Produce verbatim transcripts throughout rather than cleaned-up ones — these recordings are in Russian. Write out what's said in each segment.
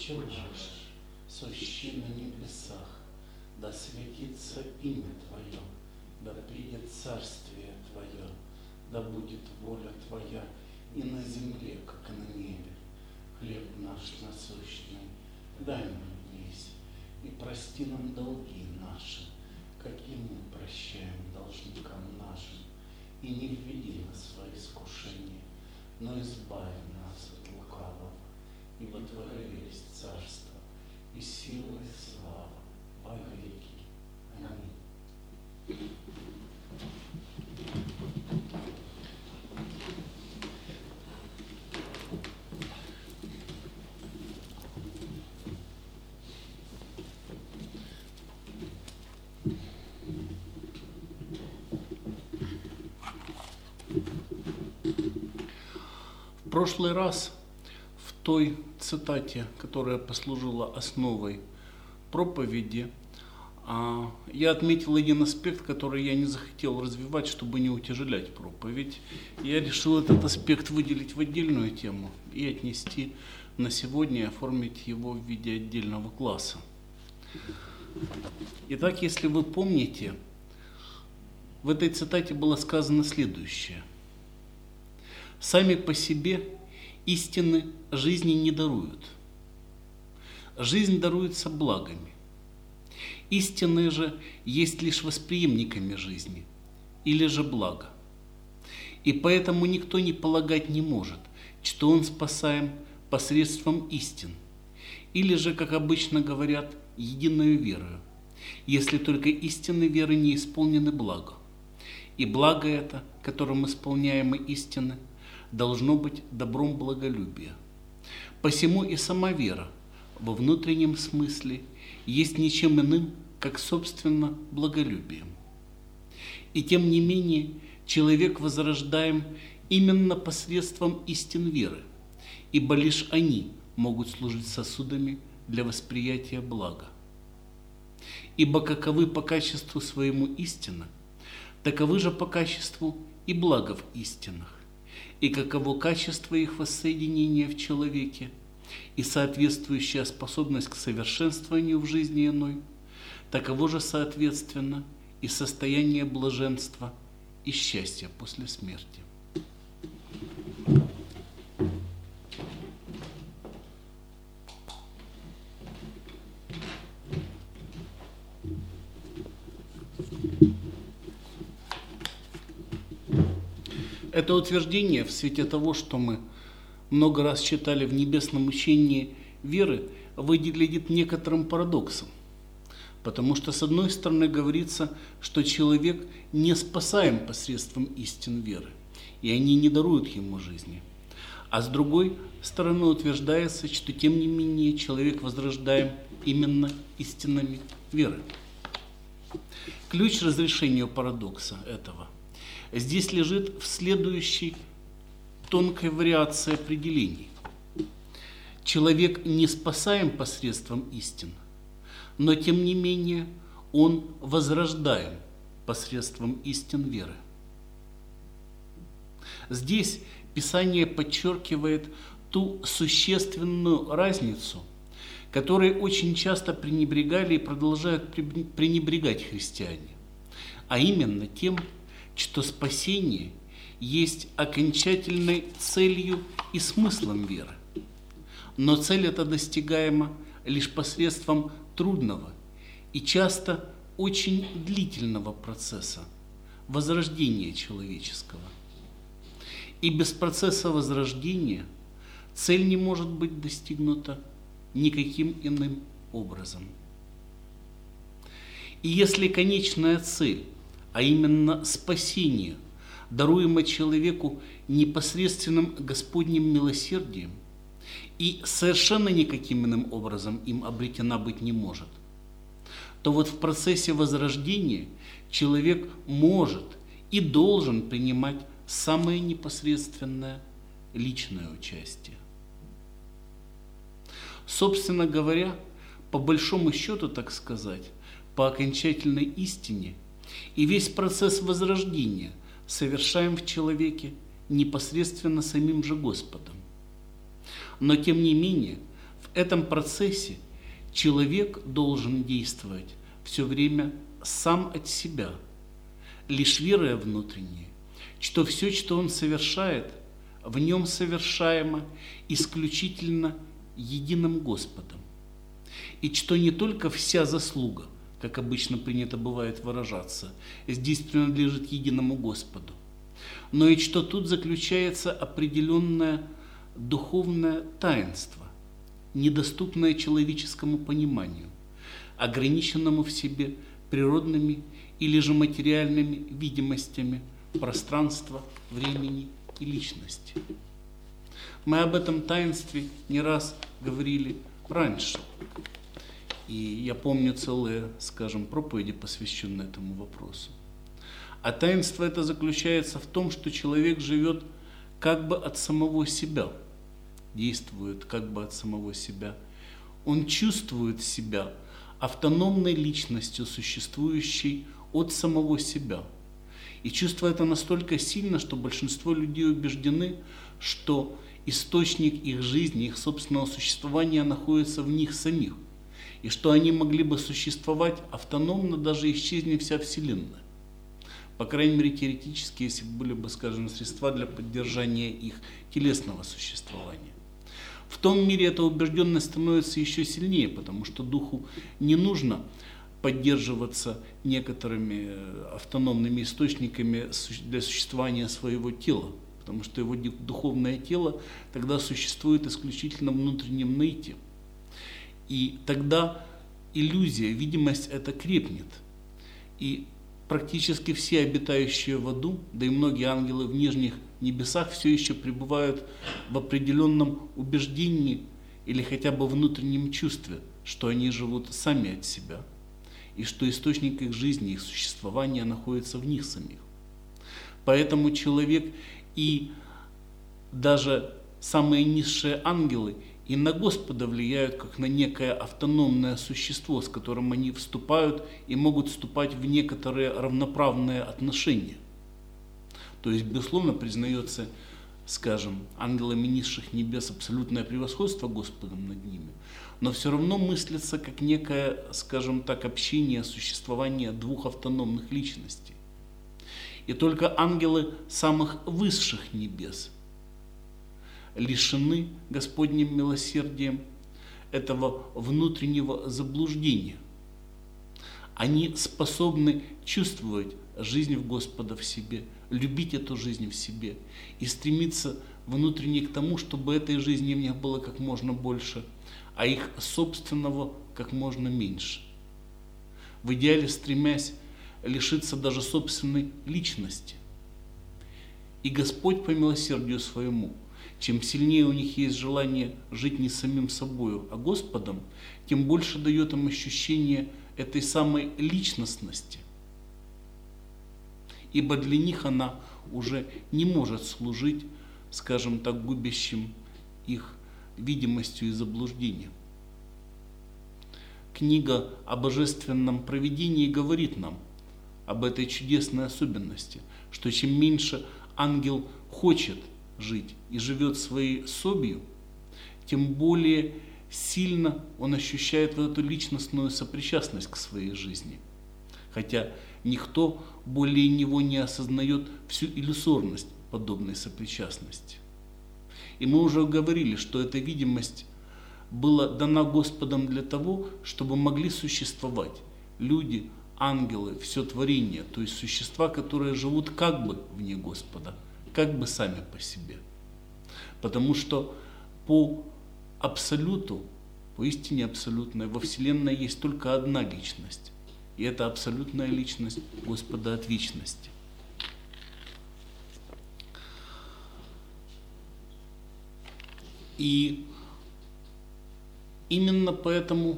Отче наш, сущий на небесах, да светится имя Твое, да придет царствие Твое, да будет воля Твоя и на земле, как и на небе. Хлеб наш насущный дай нам днесь, и прости нам долги наши, как и мы прощаем должникам нашим, и не введи нас в искушение, но избави нас от лукавого, ибо Твое есть царство, и сила, и слава во веки. Аминь. В прошлый раз в той цитате, которая послужила основой проповеди, я отметил один аспект, который я не захотел развивать, чтобы не утяжелять проповедь. Я решил этот аспект выделить в отдельную тему и отнести на сегодня и оформить его в виде отдельного класса. Итак, если вы помните, в этой цитате было сказано следующее. Сами по себе истины жизни не даруют. Жизнь даруется благами. Истины же есть лишь восприемниками жизни, или же блага. И поэтому никто не полагать не может, что он спасаем посредством истин, или же, как обычно говорят, единою верою, если только истины веры не исполнены благо. И благо это, которым исполняемы истины, должно быть добром благолюбия. Посему и сама вера во внутреннем смысле есть ничем иным, как собственно благолюбием. И тем не менее человек возрождаем именно посредством истин веры, ибо лишь они могут служить сосудами для восприятия блага. Ибо каковы по качеству своему истины, таковы же по качеству и благо в истинах, и каково качество их воссоединения в человеке, и соответствующая способность к совершенствованию в жизни иной, таково же соответственно и состояние блаженства и счастья после смерти. Это утверждение в свете того, что мы много раз читали в небесном учении веры, выглядит некоторым парадоксом. Потому что, с одной стороны, говорится, что человек не спасаем посредством истин веры, и они не даруют ему жизни. А с другой стороны, утверждается, что, тем не менее, человек возрождаем именно истинами веры. Ключ к разрешению парадокса этого здесь лежит в следующей тонкой вариации определений. Человек не спасаем посредством истин, но тем не менее он возрождаем посредством истин веры. Здесь Писание подчеркивает ту существенную разницу, которой очень часто пренебрегали и продолжают пренебрегать христиане, а именно тем, что спасение есть окончательной целью и смыслом веры. Но цель эта достигаема лишь посредством трудного и часто очень длительного процесса возрождения человеческого. И без процесса возрождения цель не может быть достигнута никаким иным образом. И если конечная цель, а именно спасение, даруемо человеку непосредственным Господним милосердием, и совершенно никаким иным образом им обретена быть не может, то вот в процессе возрождения человек может и должен принимать самое непосредственное личное участие. Собственно говоря, по большому счету, так сказать, по окончательной истине, и весь процесс возрождения совершаем в человеке непосредственно самим же Господом. Но тем не менее, в этом процессе человек должен действовать все время сам от себя, лишь веруя внутренне, что все, что он совершает, в нем совершаемо исключительно единым Господом, и что не только вся заслуга, как обычно принято бывает выражаться, здесь принадлежит единому Господу, но и что тут заключается определенное духовное таинство, недоступное человеческому пониманию, ограниченному в себе природными или же материальными видимостями пространства, времени и личности. Мы об этом таинстве не раз говорили раньше, и я помню целые, скажем, проповеди, посвященные этому вопросу. А таинство это заключается в том, что человек живет как бы от самого себя, действует как бы от самого себя. Он чувствует себя автономной личностью, существующей от самого себя. И чувство это настолько сильно, что большинство людей убеждены, что источник их жизни, их собственного существования находится в них самих, и что они могли бы существовать автономно, даже исчезнет вся Вселенная. По крайней мере, теоретически, если бы были бы, скажем, средства для поддержания их телесного существования. В том мире эта убежденность становится еще сильнее, потому что духу не нужно поддерживаться некоторыми автономными источниками для существования своего тела, потому что его духовное тело тогда существует исключительно внутреннем наите. И тогда иллюзия, видимость эта крепнет. И практически все обитающие в аду, да и многие ангелы в нижних небесах все еще пребывают в определенном убеждении или хотя бы внутреннем чувстве, что они живут сами от себя, и что источник их жизни, их существования находится в них самих. Поэтому человек и даже самые низшие ангелы и на Господа влияют как на некое автономное существо, с которым они вступают и могут вступать в некоторые равноправные отношения. То есть, безусловно, признается, скажем, ангелами низших небес абсолютное превосходство Господом над ними, но все равно мыслится как некое, скажем так, общение, существование двух автономных личностей. И только ангелы самых высших небес лишены Господним милосердием этого внутреннего заблуждения. Они способны чувствовать жизнь в Господа в себе, любить эту жизнь в себе и стремиться внутренне к тому, чтобы этой жизни в них было как можно больше, а их собственного как можно меньше. В идеале стремясь лишиться даже собственной личности. И Господь по милосердию своему, чем сильнее у них есть желание жить не самим собою, а Господом, тем больше дает им ощущение этой самой личностности. Ибо для них она уже не может служить, скажем так, губящим их видимостью и заблуждением. Книга о божественном провидении говорит нам об этой чудесной особенности, что чем меньше ангел хочет жить и живет своей собью, тем более сильно он ощущает вот эту личностную сопричастность к своей жизни. Хотя никто более него не осознает всю иллюзорность подобной сопричастности. И мы уже говорили, что эта видимость была дана Господом для того, чтобы могли существовать люди, ангелы, все творение, то есть существа, которые живут как бы вне Господа, как бы сами по себе. Потому что по абсолюту, по истине абсолютной, во Вселенной есть только одна личность. И это абсолютная личность Господа от вечности. И именно поэтому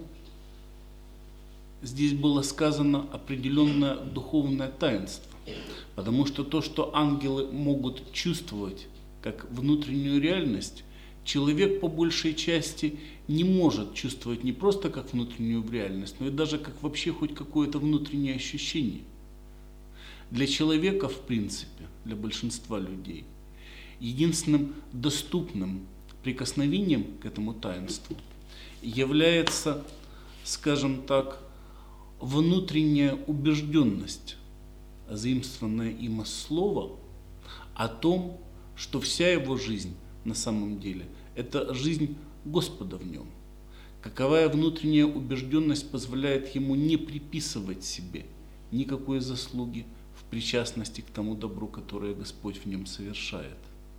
здесь было сказано определенное духовное таинство. Потому что то, что ангелы могут чувствовать как внутреннюю реальность, человек по большей части не может чувствовать не просто как внутреннюю реальность, но и даже как вообще хоть какое-то внутреннее ощущение. Для человека, в принципе, для большинства людей, единственным доступным прикосновением к этому таинству является, скажем так, внутренняя убежденность, заимствованное им из слова, о том, что вся его жизнь на самом деле – это жизнь Господа в нем. Каковая внутренняя убежденность позволяет ему не приписывать себе никакой заслуги в причастности к тому добру, которое Господь в нем совершает.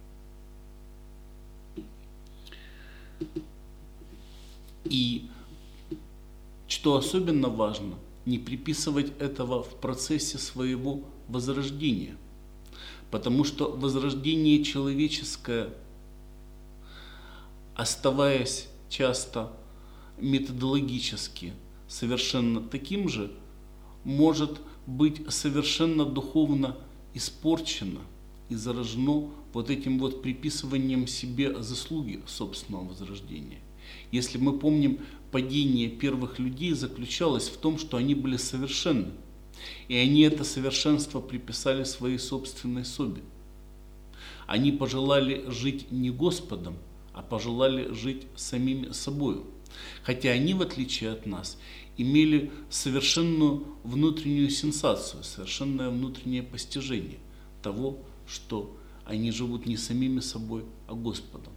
И что особенно важно, не приписывать этого в процессе своего возрождения. Потому что возрождение человеческое, оставаясь часто методологически совершенно таким же, может быть совершенно духовно испорчено и заражено вот этим вот приписыванием себе заслуги собственного возрождения. Если мы помним, падение первых людей заключалось в том, что они были совершенны, и они это совершенство приписали своей собственной собе. Они пожелали жить не Господом, а пожелали жить самими собою. Хотя они, в отличие от нас, имели совершенную внутреннюю сенсацию, совершенное внутреннее постижение того, что они живут не самими собой, а Господом.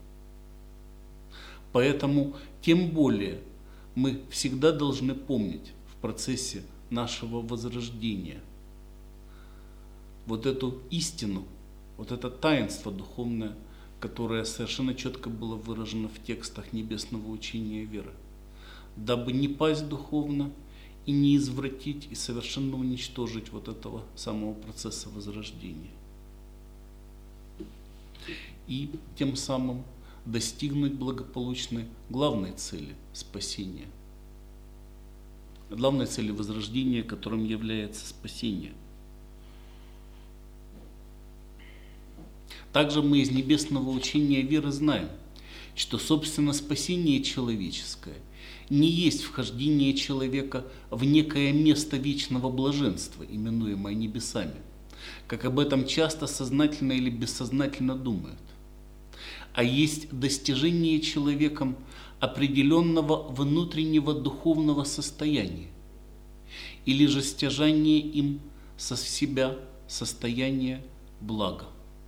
Поэтому тем более мы всегда должны помнить в процессе нашего возрождения вот эту истину, вот это таинство духовное, которое совершенно четко было выражено в текстах небесного учения веры, дабы не пасть духовно и не извратить и совершенно уничтожить вот этого самого процесса возрождения. И тем самым достигнуть благополучной главной цели спасения. Главной цели возрождения, которым является спасение. Также мы из небесного учения веры знаем, что, собственно, спасение человеческое не есть вхождение человека в некое место вечного блаженства, именуемое небесами, как об этом часто сознательно или бессознательно думают, а есть достижение человеком определенного внутреннего духовного состояния, или же стяжание им со себя состояния блага.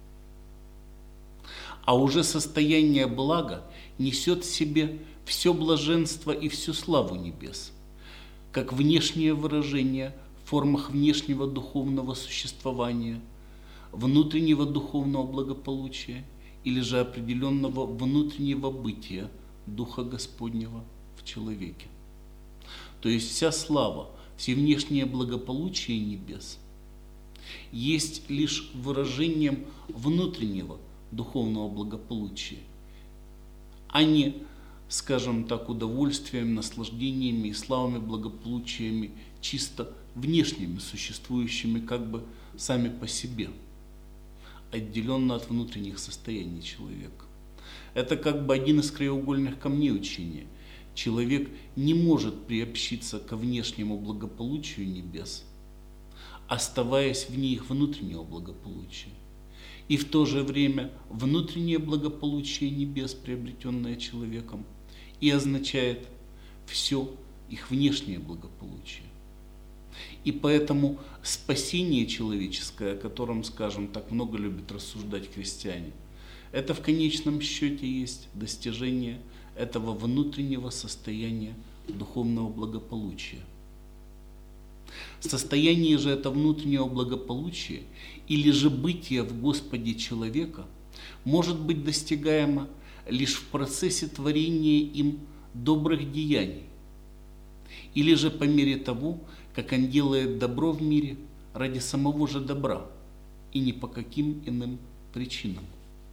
А уже состояние блага несет в себе все блаженство и всю славу небес, как внешнее выражение в формах внешнего духовного существования, внутреннего духовного благополучия или же определенного внутреннего бытия Духа Господнего в человеке. То есть вся слава, все внешнее благополучие небес есть лишь выражением внутреннего духовного благополучия, а не, скажем так, удовольствием, наслаждениями и славами, благополучиями, чисто внешними, существующими как бы сами по себе, отделенно от внутренних состояний человека. Это как бы один из краеугольных камней учения. Человек не может приобщиться ко внешнему благополучию небес, оставаясь вне их внутреннего благополучия. И в то же время внутреннее благополучие небес, приобретенное человеком, и означает все их внешнее благополучие. И поэтому спасение человеческое, о котором, скажем так, много любят рассуждать христиане, это в конечном счете есть достижение этого внутреннего состояния духовного благополучия. Состояние же этого внутреннего благополучия или же бытия в Господе человека может быть достигаемо лишь в процессе творения им добрых деяний, или же по мере того, как он делает добро в мире ради самого же добра и не по каким иным причинам.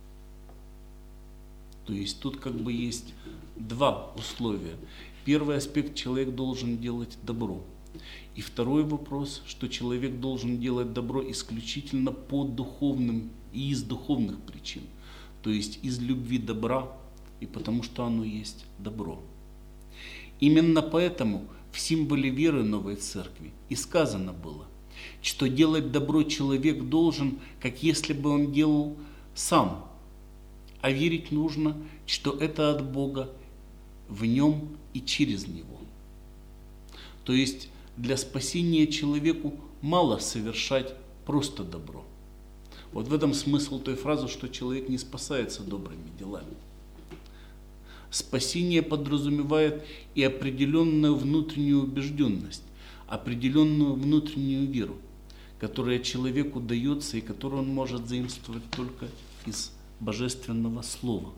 То есть тут как бы есть два условия. Первый аспект: человек должен делать добро. И второй вопрос, что человек должен делать добро исключительно по духовным и из духовных причин. То есть из любви добра и потому что оно есть добро. Именно поэтому в символе веры Новой Церкви и сказано было, что делать добро человек должен, как если бы он делал сам, а верить нужно, что это от Бога в нем и через него. То есть для спасения человеку мало совершать просто добро. Вот в этом смысл той фразы, что человек не спасается добрыми делами. Спасение подразумевает и определенную внутреннюю убежденность, определенную внутреннюю веру, которая человеку дается и которую он может заимствовать только из Божественного Слова.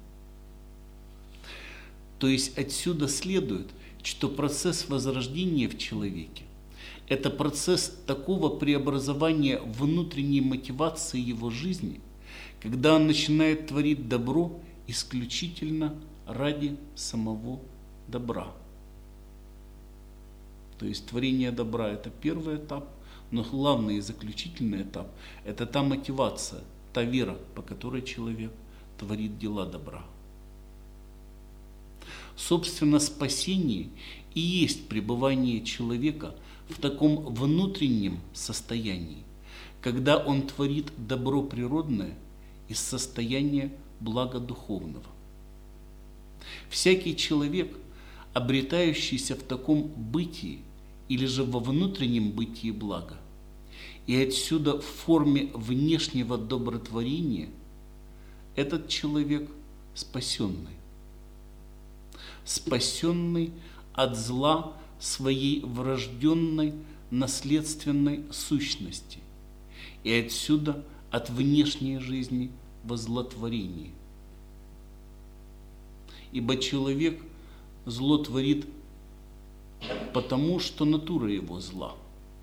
То есть отсюда следует, что процесс возрождения в человеке – это процесс такого преобразования внутренней мотивации его жизни, когда он начинает творить добро исключительно ради самого добра. То есть творение добра – это первый этап, но главный и заключительный этап – это та мотивация, та вера, по которой человек творит дела добра. Собственно, спасение и есть пребывание человека в таком внутреннем состоянии, когда он творит добро природное из состояния блага духовного. Всякий человек, обретающийся в таком бытии или же во внутреннем бытии блага, и отсюда в форме внешнего добротворения, этот человек спасенный. Спасенный от зла своей врожденной наследственной сущности и отсюда от внешней жизни во злотворении. Ибо человек зло творит потому, что натура его зла.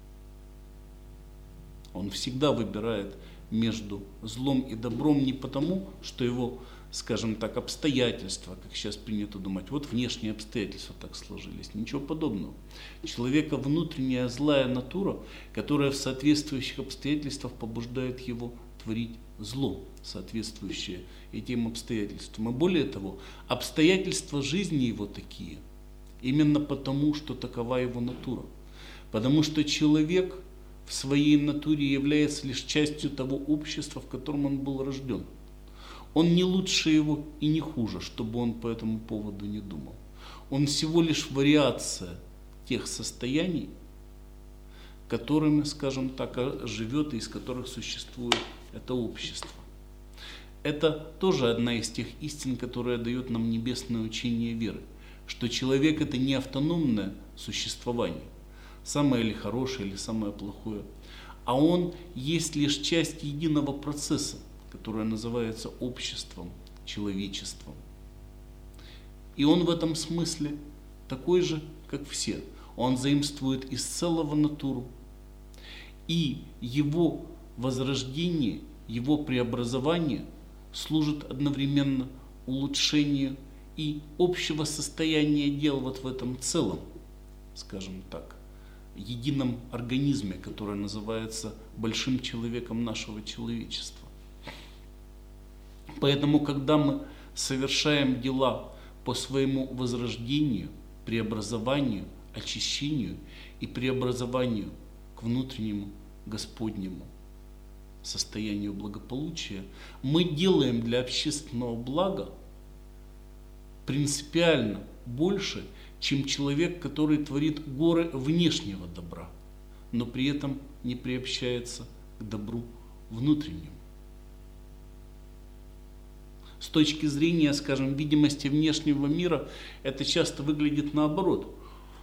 Он всегда выбирает между злом и добром не потому, что его, скажем так, обстоятельства, как сейчас принято думать, вот внешние обстоятельства так сложились. Ничего подобного. Человека внутренняя злая натура, которая в соответствующих обстоятельствах побуждает его творить зло, соответствующее этим обстоятельствам. И более того, обстоятельства жизни его такие, именно потому, что такова его натура. Потому что человек в своей натуре является лишь частью того общества, в котором он был рожден. Он не лучше его и не хуже, чтобы он по этому поводу не думал. Он всего лишь вариация тех состояний, которыми, скажем так, живет и из которых существует это общество. Это тоже одна из тех истин, которая дает нам небесное учение веры, что человек – это не автономное существование, самое ли хорошее или самое плохое, а он есть лишь часть единого процесса, которое называется обществом, человечеством. И он в этом смысле такой же, как все. Он заимствует из целого натуру. И его возрождение, его преобразование служит одновременно улучшению и общего состояния дел вот в этом целом, скажем так, едином организме, который называется большим человеком нашего человечества. Поэтому, когда мы совершаем дела по своему возрождению, преобразованию, очищению и преобразованию к внутреннему Господнему состоянию благополучия, мы делаем для общественного блага принципиально больше, чем человек, который творит горы внешнего добра, но при этом не приобщается к добру внутреннему. С точки зрения, скажем, видимости внешнего мира, это часто выглядит наоборот.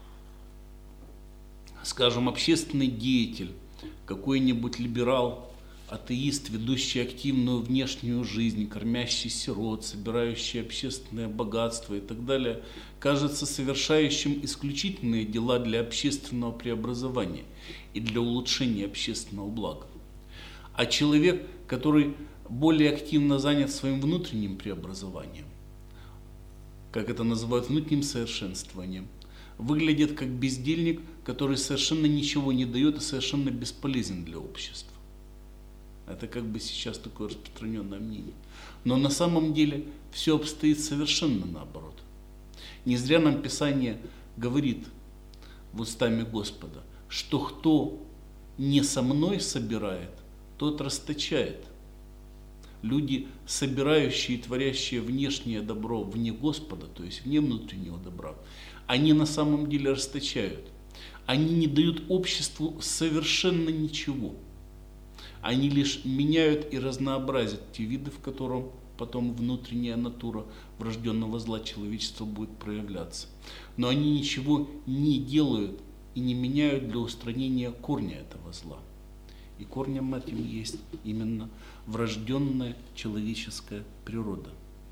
Скажем, общественный деятель, какой-нибудь либерал, атеист, ведущий активную внешнюю жизнь, кормящий сирот, собирающий общественное богатство и так далее, кажется совершающим исключительные дела для общественного преобразования и для улучшения общественного блага. А человек, который более активно занят своим внутренним преобразованием, как это называют, внутренним совершенствованием, выглядит как бездельник, который совершенно ничего не дает и совершенно бесполезен для общества. Это как бы сейчас такое распространенное мнение. Но на самом деле все обстоит совершенно наоборот. Не зря нам Писание говорит в устами Господа, что кто не со мной собирает, тот расточает. люди, собирающие и творящие внешнее добро вне Господа, то есть вне внутреннего добра, они на самом деле расточают. Они не дают обществу совершенно ничего. Они лишь меняют и разнообразят те виды, в котором потом внутренняя натура врожденного зла человечества будет проявляться. Но они ничего не делают и не меняют для устранения корня этого зла. И корнем этим есть именно врожденная человеческая природа.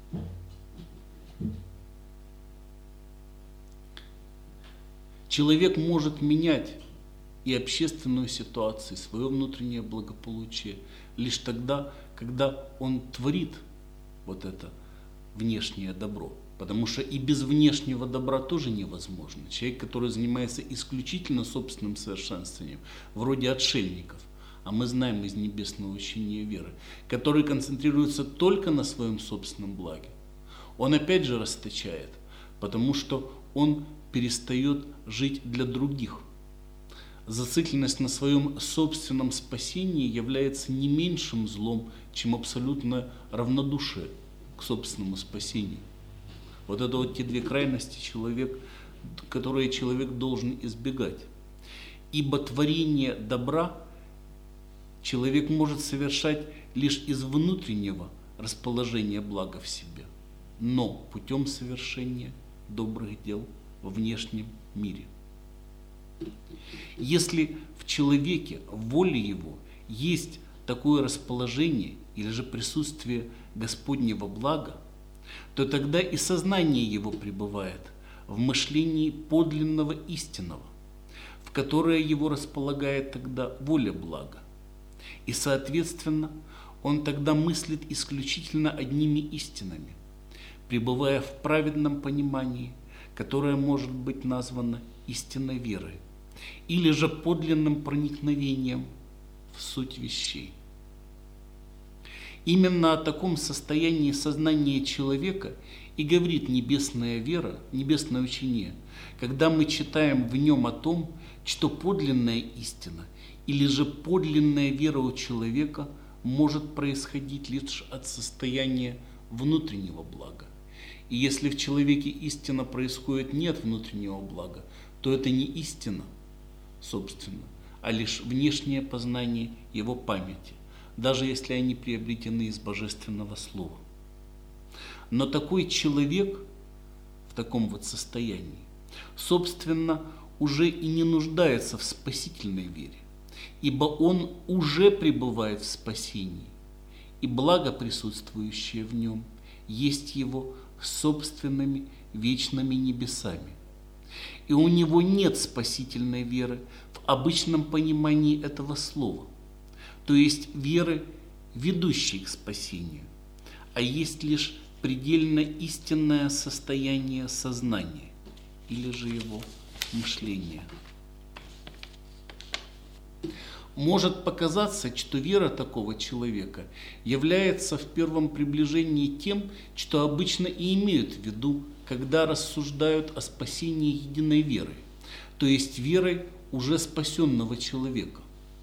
Человек может менять и общественную ситуацию, свое внутреннее благополучие лишь тогда, когда он творит вот это внешнее добро. Потому что и без внешнего добра тоже невозможно. Человек, который занимается исключительно собственным совершенствованием, вроде отшельников, а мы знаем из небесного учения веры, который концентрируется только на своем собственном благе, он опять же расточает, потому что он перестает жить для других. Зацикленность на своем собственном спасении является не меньшим злом, чем абсолютное равнодушие к собственному спасению. Вот это вот те две крайности, человек, которые человек должен избегать. Ибо творение добра человек может совершать лишь из внутреннего расположения блага в себе, но путем совершения добрых дел во внешнем мире. Если в человеке, в воле его, есть такое расположение или же присутствие Господнего блага, то тогда и сознание его пребывает в мышлении подлинного истинного, в которое его располагает тогда воля блага. И, соответственно, он тогда мыслит исключительно одними истинами, пребывая в праведном понимании, которое может быть названо истинной верой, или же подлинным проникновением в суть вещей. Именно о таком состоянии сознания человека и говорит небесная вера, небесное учение, когда мы читаем в нем о том, что подлинная истина или же подлинная вера у человека может происходить лишь от состояния внутреннего блага. И если в человеке истина происходит не от внутреннего блага, то это не истина, собственно, а лишь внешнее познание его памяти, даже если они приобретены из божественного слова. Но такой человек в таком вот состоянии, собственно, уже и не нуждается в спасительной вере, ибо он уже пребывает в спасении, и благо, присутствующее в нем, есть его собственными вечными небесами. И у него нет спасительной веры в обычном понимании этого слова, то есть веры, ведущей к спасению, а есть лишь предельно истинное состояние сознания или же его мышления. Может показаться, что вера такого человека является в первом приближении тем, что обычно и имеют в виду, когда рассуждают о спасении единой верой, то есть верой уже спасенного человека.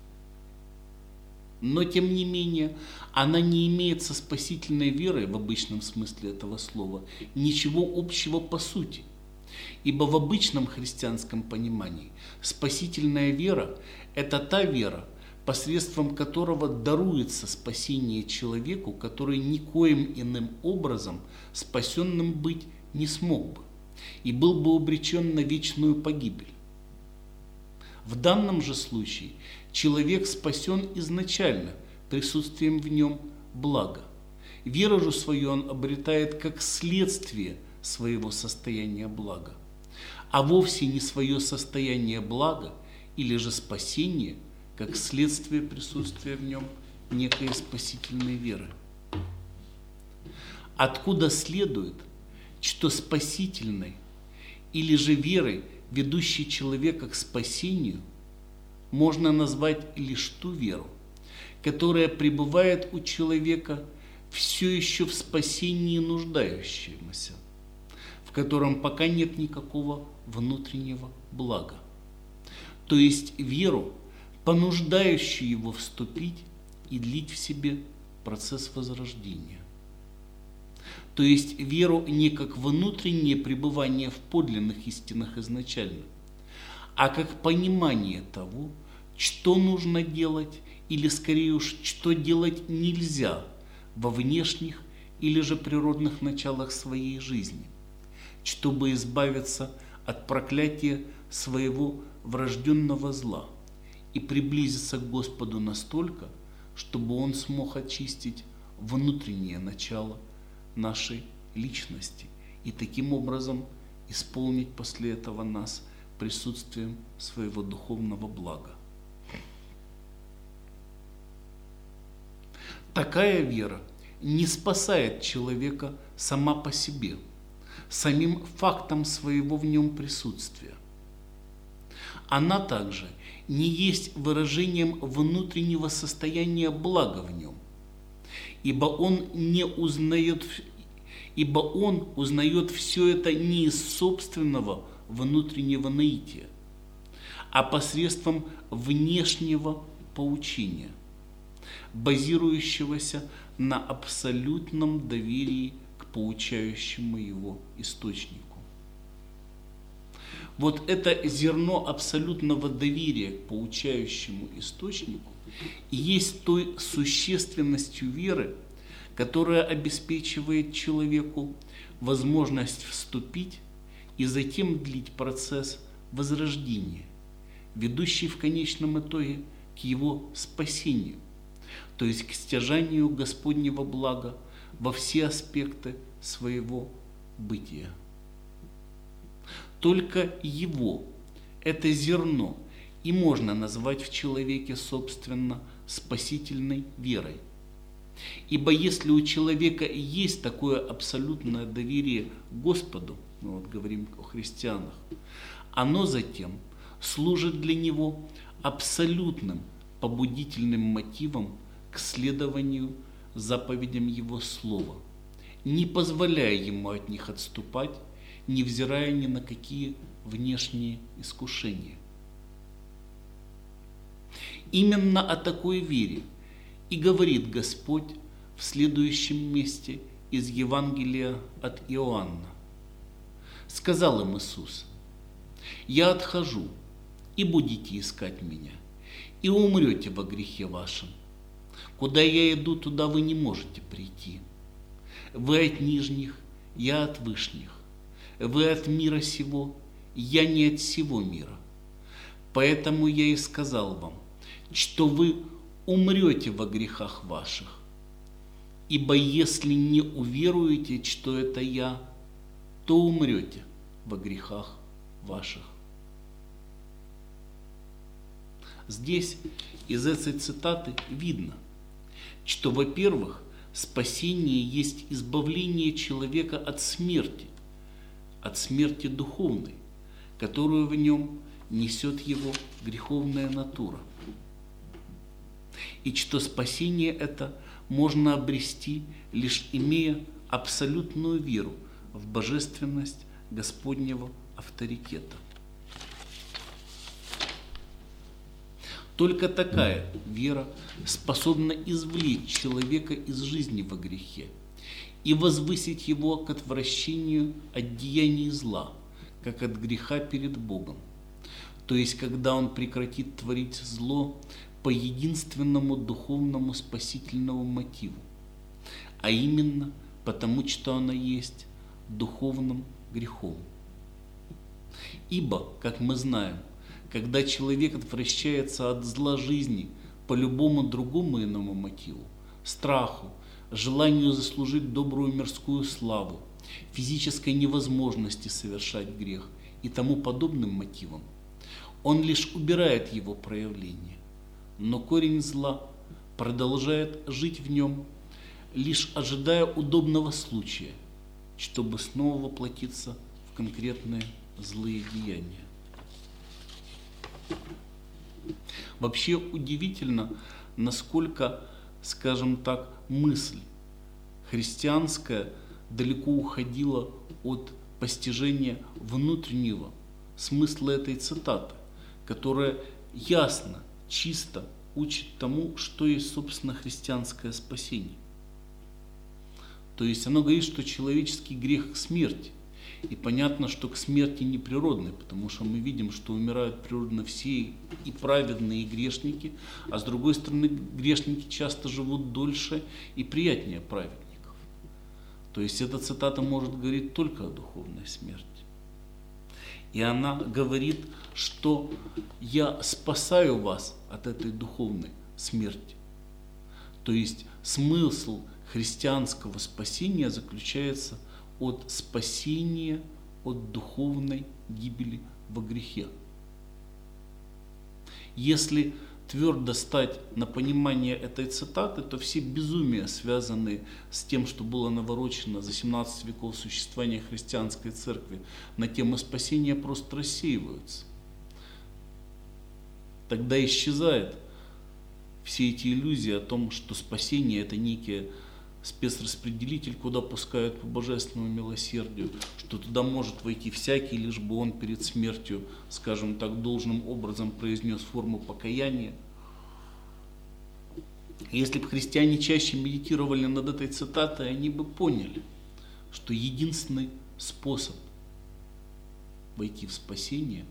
Но, тем не менее, она не имеет со спасительной верой, в обычном смысле этого слова, ничего общего по сути. Ибо в обычном христианском понимании спасительная вера – это та вера, посредством которого даруется спасение человеку, который никоим иным образом спасенным быть не смог бы и был бы обречен на вечную погибель. В данном же случае человек спасен изначально присутствием в нем блага. Веру же свою он обретает как следствие своего состояния блага, а вовсе не свое состояние блага или же спасение как следствие присутствия в нем некой спасительной веры. Откуда следует, что спасительной или же верой, ведущей человека к спасению, можно назвать лишь ту веру, которая пребывает у человека все еще в спасении нуждающегося, в котором пока нет никакого внутреннего блага. То есть веру, понуждающую его вступить и длить в себе процесс возрождения. То есть веру не как внутреннее пребывание в подлинных истинах изначально, а как понимание того, что нужно делать, или скорее уж, что делать нельзя во внешних или же природных началах своей жизни, чтобы избавиться от проклятия своего врожденного зла и приблизиться к Господу настолько, чтобы Он смог очистить внутреннее начало нашей личности и таким образом исполнить после этого нас присутствием своего духовного блага. Такая вера не спасает человека сама по себе, самим фактом своего в нем присутствия. Она также не есть выражением внутреннего состояния блага в нем, ибо он не узнает, ибо он узнает все это не из собственного внутреннего наития, а посредством внешнего поучения, базирующегося на абсолютном доверии к поучающему его источнику. Вот это зерно абсолютного доверия к поучающему источнику и есть той существенностью веры, которая обеспечивает человеку возможность вступить и затем длить процесс возрождения, ведущий в конечном итоге к его спасению, то есть к стяжанию Господнего блага во все аспекты своего бытия. Только его, это зерно, и можно назвать в человеке, собственно, спасительной верой. Ибо если у человека есть такое абсолютное доверие к Господу, мы вот говорим о христианах, оно затем служит для него абсолютным побудительным мотивом к следованию заповедям Его Слова, не позволяя ему от них отступать, невзирая ни на какие внешние искушения. Именно о такой вере и говорит Господь в следующем месте из Евангелия от Иоанна. Сказал им Иисус: «Я отхожу, и будете искать Меня, и умрете во грехе вашем. Куда я иду, туда вы не можете прийти. Вы от нижних, я от вышних. Вы от мира сего, я не от сего мира. Поэтому я и сказал вам, что вы умрете во грехах ваших. Ибо если не уверуете, что это я, то умрете во грехах ваших». Здесь из этой цитаты видно, что, во-первых, спасение есть избавление человека от смерти, от смерти духовной, которую в нем несет его греховная натура. И что спасение это можно обрести, лишь имея абсолютную веру в божественность Господнего авторитета. Только такая вера способна извлечь человека из жизни во грехе и возвысить его к отвращению от деяний зла, как от греха перед Богом. То есть, когда он прекратит творить зло по единственному духовному спасительному мотиву, а именно потому, что оно есть духовным грехом. Ибо, как мы знаем, когда человек отвращается от зла жизни по любому другому иному мотиву, страху, желанию заслужить добрую мирскую славу, физической невозможности совершать грех и тому подобным мотивам, он лишь убирает его проявление, но корень зла продолжает жить в нем, лишь ожидая удобного случая, чтобы снова воплотиться в конкретные злые деяния. Вообще удивительно, насколько, скажем так, мысль христианская далеко уходила от постижения внутреннего смысла этой цитаты, которая ясно, чисто учит тому, что есть, собственно, христианское спасение. То есть оно говорит, что человеческий грех к смерти. И понятно, что к смерти не природной, потому что мы видим, что умирают природно все и праведные, и грешники, а с другой стороны, грешники часто живут дольше и приятнее праведников. То есть эта цитата может говорить только о духовной смерти. И она говорит, что я спасаю вас от этой духовной смерти. То есть смысл христианского спасения заключается от спасения от духовной гибели во грехе. Если твердо стать на понимание этой цитаты, то все безумия, связанные с тем, что было наворочено за семнадцать веков существования христианской церкви на тему спасения, просто рассеиваются. Тогда исчезает все эти иллюзии о том, что спасение – это некий спецраспределитель, куда пускают по божественному милосердию, что туда может войти всякий, лишь бы он перед смертью, скажем так, должным образом произнес форму покаяния. Если бы христиане чаще медитировали над этой цитатой, они бы поняли, что единственный способ войти в спасение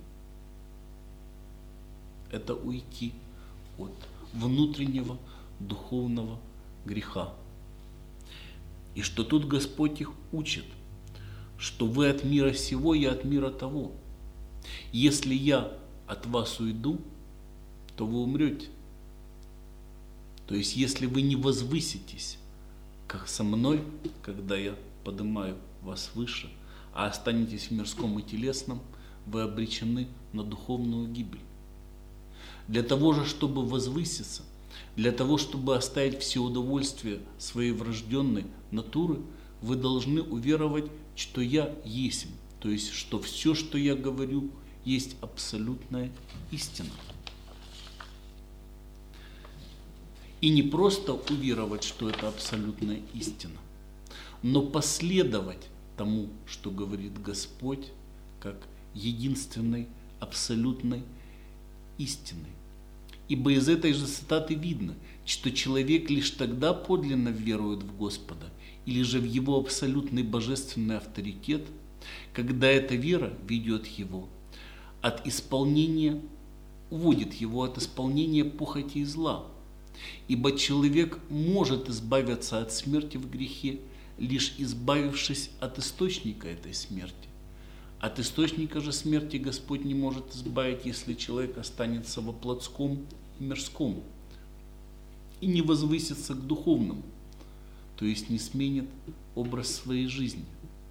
– это уйти от внутреннего духовного греха. И что тут Господь их учит, что вы от мира сего, я от мира того. Если я от вас уйду, то вы умрете. То есть, если вы не возвыситесь, как со мной, когда я поднимаю вас выше, а останетесь в мирском и телесном, вы обречены на духовную гибель. Для того же, чтобы возвыситься, для того, чтобы оставить все удовольствия своей врожденной натуры, вы должны уверовать, что я есть, то есть, что все, что я говорю, есть абсолютная истина. И не просто уверовать, что это абсолютная истина, но последовать тому, что говорит Господь, как единственной абсолютной истиной. Ибо из этой же цитаты видно, что человек лишь тогда подлинно верует в Господа, или же в Его абсолютный божественный авторитет, когда эта вера ведет его от исполнения, уводит его от исполнения похоти и зла. Ибо человек может избавиться от смерти в грехе, лишь избавившись от источника этой смерти. От источника же смерти Господь не может избавить, если человек останется во плотском и мирском и не возвысится к духовному, то есть не сменит образ своей жизни.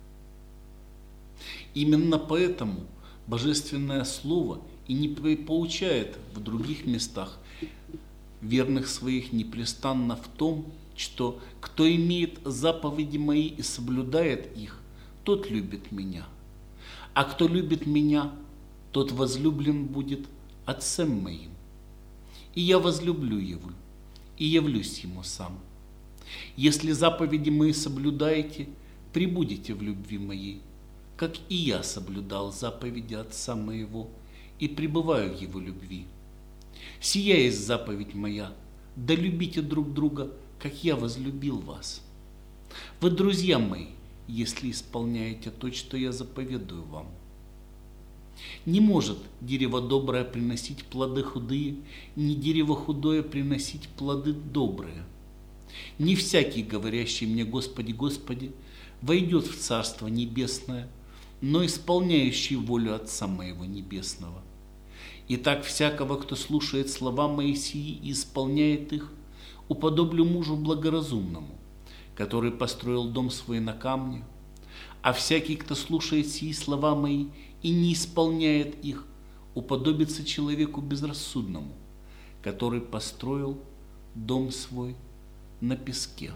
Именно поэтому Божественное Слово и не поучает в других местах верных своих непрестанно в том, что кто имеет заповеди мои и соблюдает их, тот любит меня. А кто любит меня, тот возлюблен будет Отцем моим. И я возлюблю его, и явлюсь ему сам. Если заповеди мои соблюдаете, пребудете в любви моей, как и я соблюдал заповеди Отца моего и пребываю в его любви. Сия есть заповедь моя, да любите друг друга, как я возлюбил вас. Вы, друзья мои, если исполняете то, что я заповедую вам. Не может дерево доброе приносить плоды худые, ни дерево худое приносить плоды добрые. Не всякий, говорящий мне «Господи, Господи», войдет в Царство Небесное, но исполняющий волю Отца моего Небесного. Итак, всякого, кто слушает слова мои сии и исполняет их, уподоблю мужу благоразумному, который построил дом свой на камне, а всякий, кто слушает сии слова мои и не исполняет их, уподобится человеку безрассудному, который построил дом свой на песке.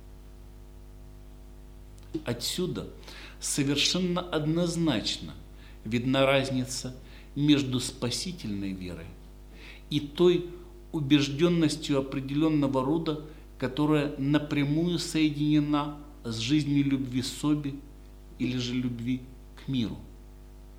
Отсюда совершенно однозначно видна разница между спасительной верой и той убежденностью определенного рода, которая напрямую соединена с жизнью любви соби или же любви к миру,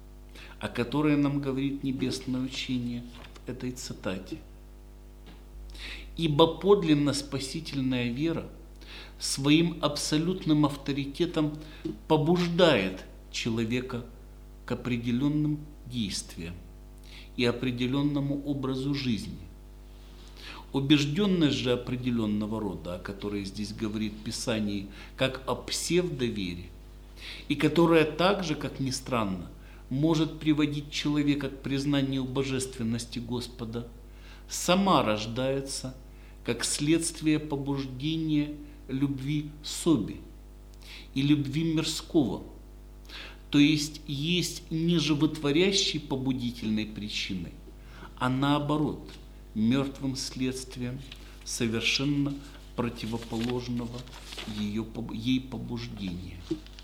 о которой нам говорит небесное учение в этой цитате. Ибо подлинно спасительная вера своим абсолютным авторитетом побуждает человека к определенным действиям и определенному образу жизни. Убежденность же определенного рода, о которой здесь говорит Писание, как о псевдовере, и которая также, как ни странно, может приводить человека к признанию божественности Господа, сама рождается как следствие побуждения любви соби и любви мирского, то есть есть не животворящей побудительной причиной, а наоборот, мертвым следствием совершенно противоположного ее, ей побуждения.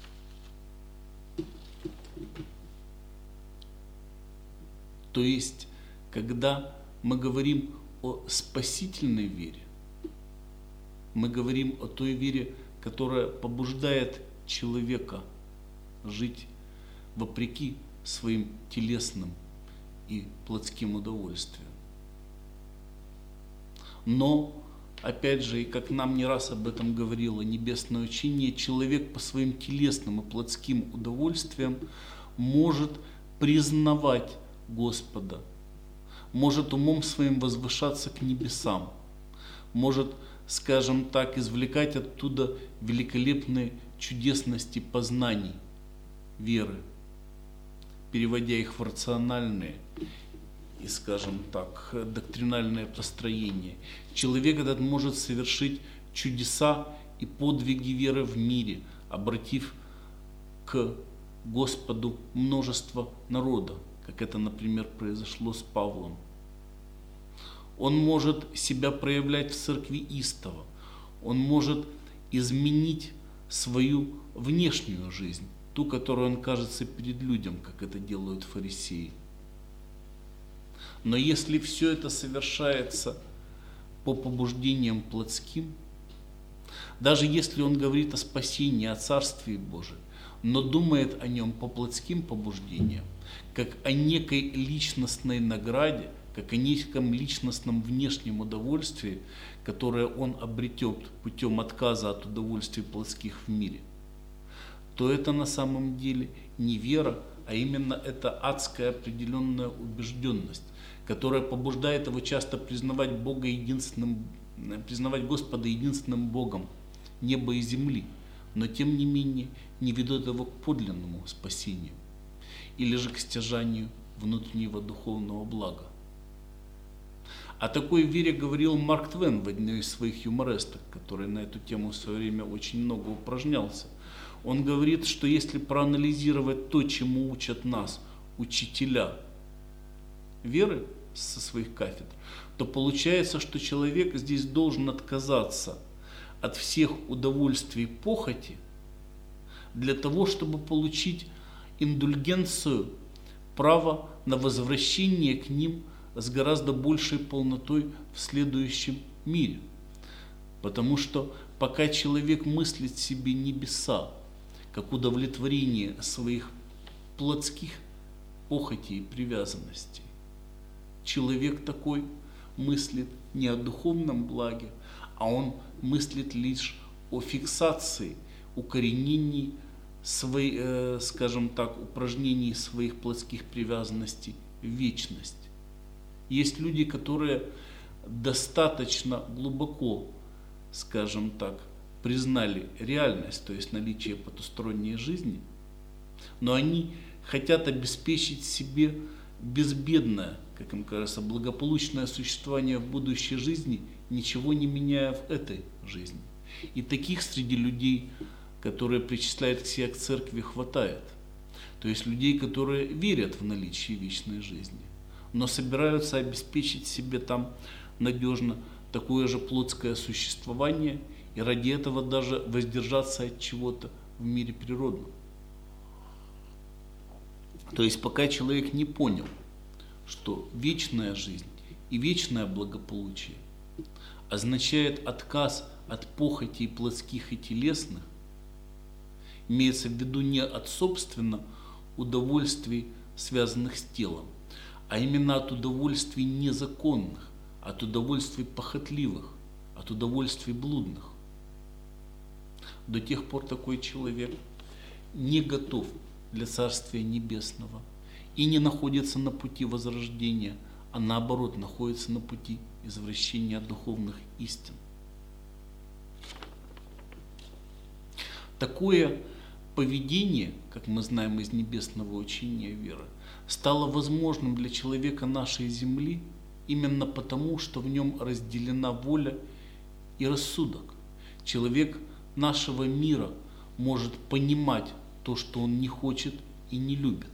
То есть, когда мы говорим о спасительной вере, мы говорим о той вере, которая побуждает человека жить вопреки своим телесным и плотским удовольствиям. Но, опять же, и как нам не раз об этом говорило небесное учение, человек по своим телесным и плотским удовольствиям может признавать Господа, может умом своим возвышаться к небесам, может, скажем так, извлекать оттуда великолепные чудесности познаний веры, переводя их в рациональные и, скажем так, доктринальное построение. Человек этот может совершить чудеса и подвиги веры в мире, обратив к Господу множество народа, как это, например, произошло с Павлом. Он может себя проявлять в церкви истово, он может изменить свою внешнюю жизнь, ту, которую он кажется перед людям, как это делают фарисеи. Но если все это совершается по побуждениям плотским, даже если он говорит о спасении, о Царстве Божьем, но думает о нем по плотским побуждениям, как о некой личностной награде, как о неком личностном внешнем удовольствии, которое он обретет путем отказа от удовольствий плотских в мире, то это на самом деле не вера, а именно эта адская определенная убежденность, которая побуждает его часто признавать Бога единственным, признавать Господа единственным Богом неба и земли, но тем не менее не ведет его к подлинному спасению или же к стяжанию внутреннего духовного блага. О такой вере говорил Марк Твен в одной из своих юморесток, который на эту тему в свое время очень много упражнялся. Он говорит, что если проанализировать то, чему учат нас учителя веры со своих кафедр, то получается, что человек здесь должен отказаться от всех удовольствий похоти для того, чтобы получить индульгенцию, право на возвращение к ним с гораздо большей полнотой в следующем мире. Потому что пока человек мыслит себе небеса, как удовлетворение своих плотских похотей и привязанностей, человек такой мыслит не о духовном благе, а он мыслит лишь о фиксации, укоренении своей, э, скажем так, упражнений своих плотских привязанностей в вечность. Есть люди, которые достаточно глубоко, скажем так, признали реальность, то есть наличие потусторонней жизни, но они хотят обеспечить себе безбедное, как им кажется, благополучное существование в будущей жизни, ничего не меняя в этой жизни. И таких среди людей, которые причисляют к себе к церкви, хватает. То есть людей, которые верят в наличие вечной жизни, но собираются обеспечить себе там надежно такое же плотское существование и ради этого даже воздержаться от чего-то в мире природном. То есть пока человек не понял, что вечная жизнь и вечное благополучие означает отказ от похотей плотских и телесных, имеется в виду не от собственно удовольствий, связанных с телом, а именно от удовольствий незаконных, от удовольствий похотливых, от удовольствий блудных. До тех пор такой человек не готов для Царствия Небесного и не находится на пути возрождения, а наоборот находится на пути извращения духовных истин. Такое поведение, как мы знаем из небесного учения веры, стало возможным для человека нашей земли именно потому, что в нем разделена воля и рассудок. Человек нашего мира может понимать то, что он не хочет и не любит,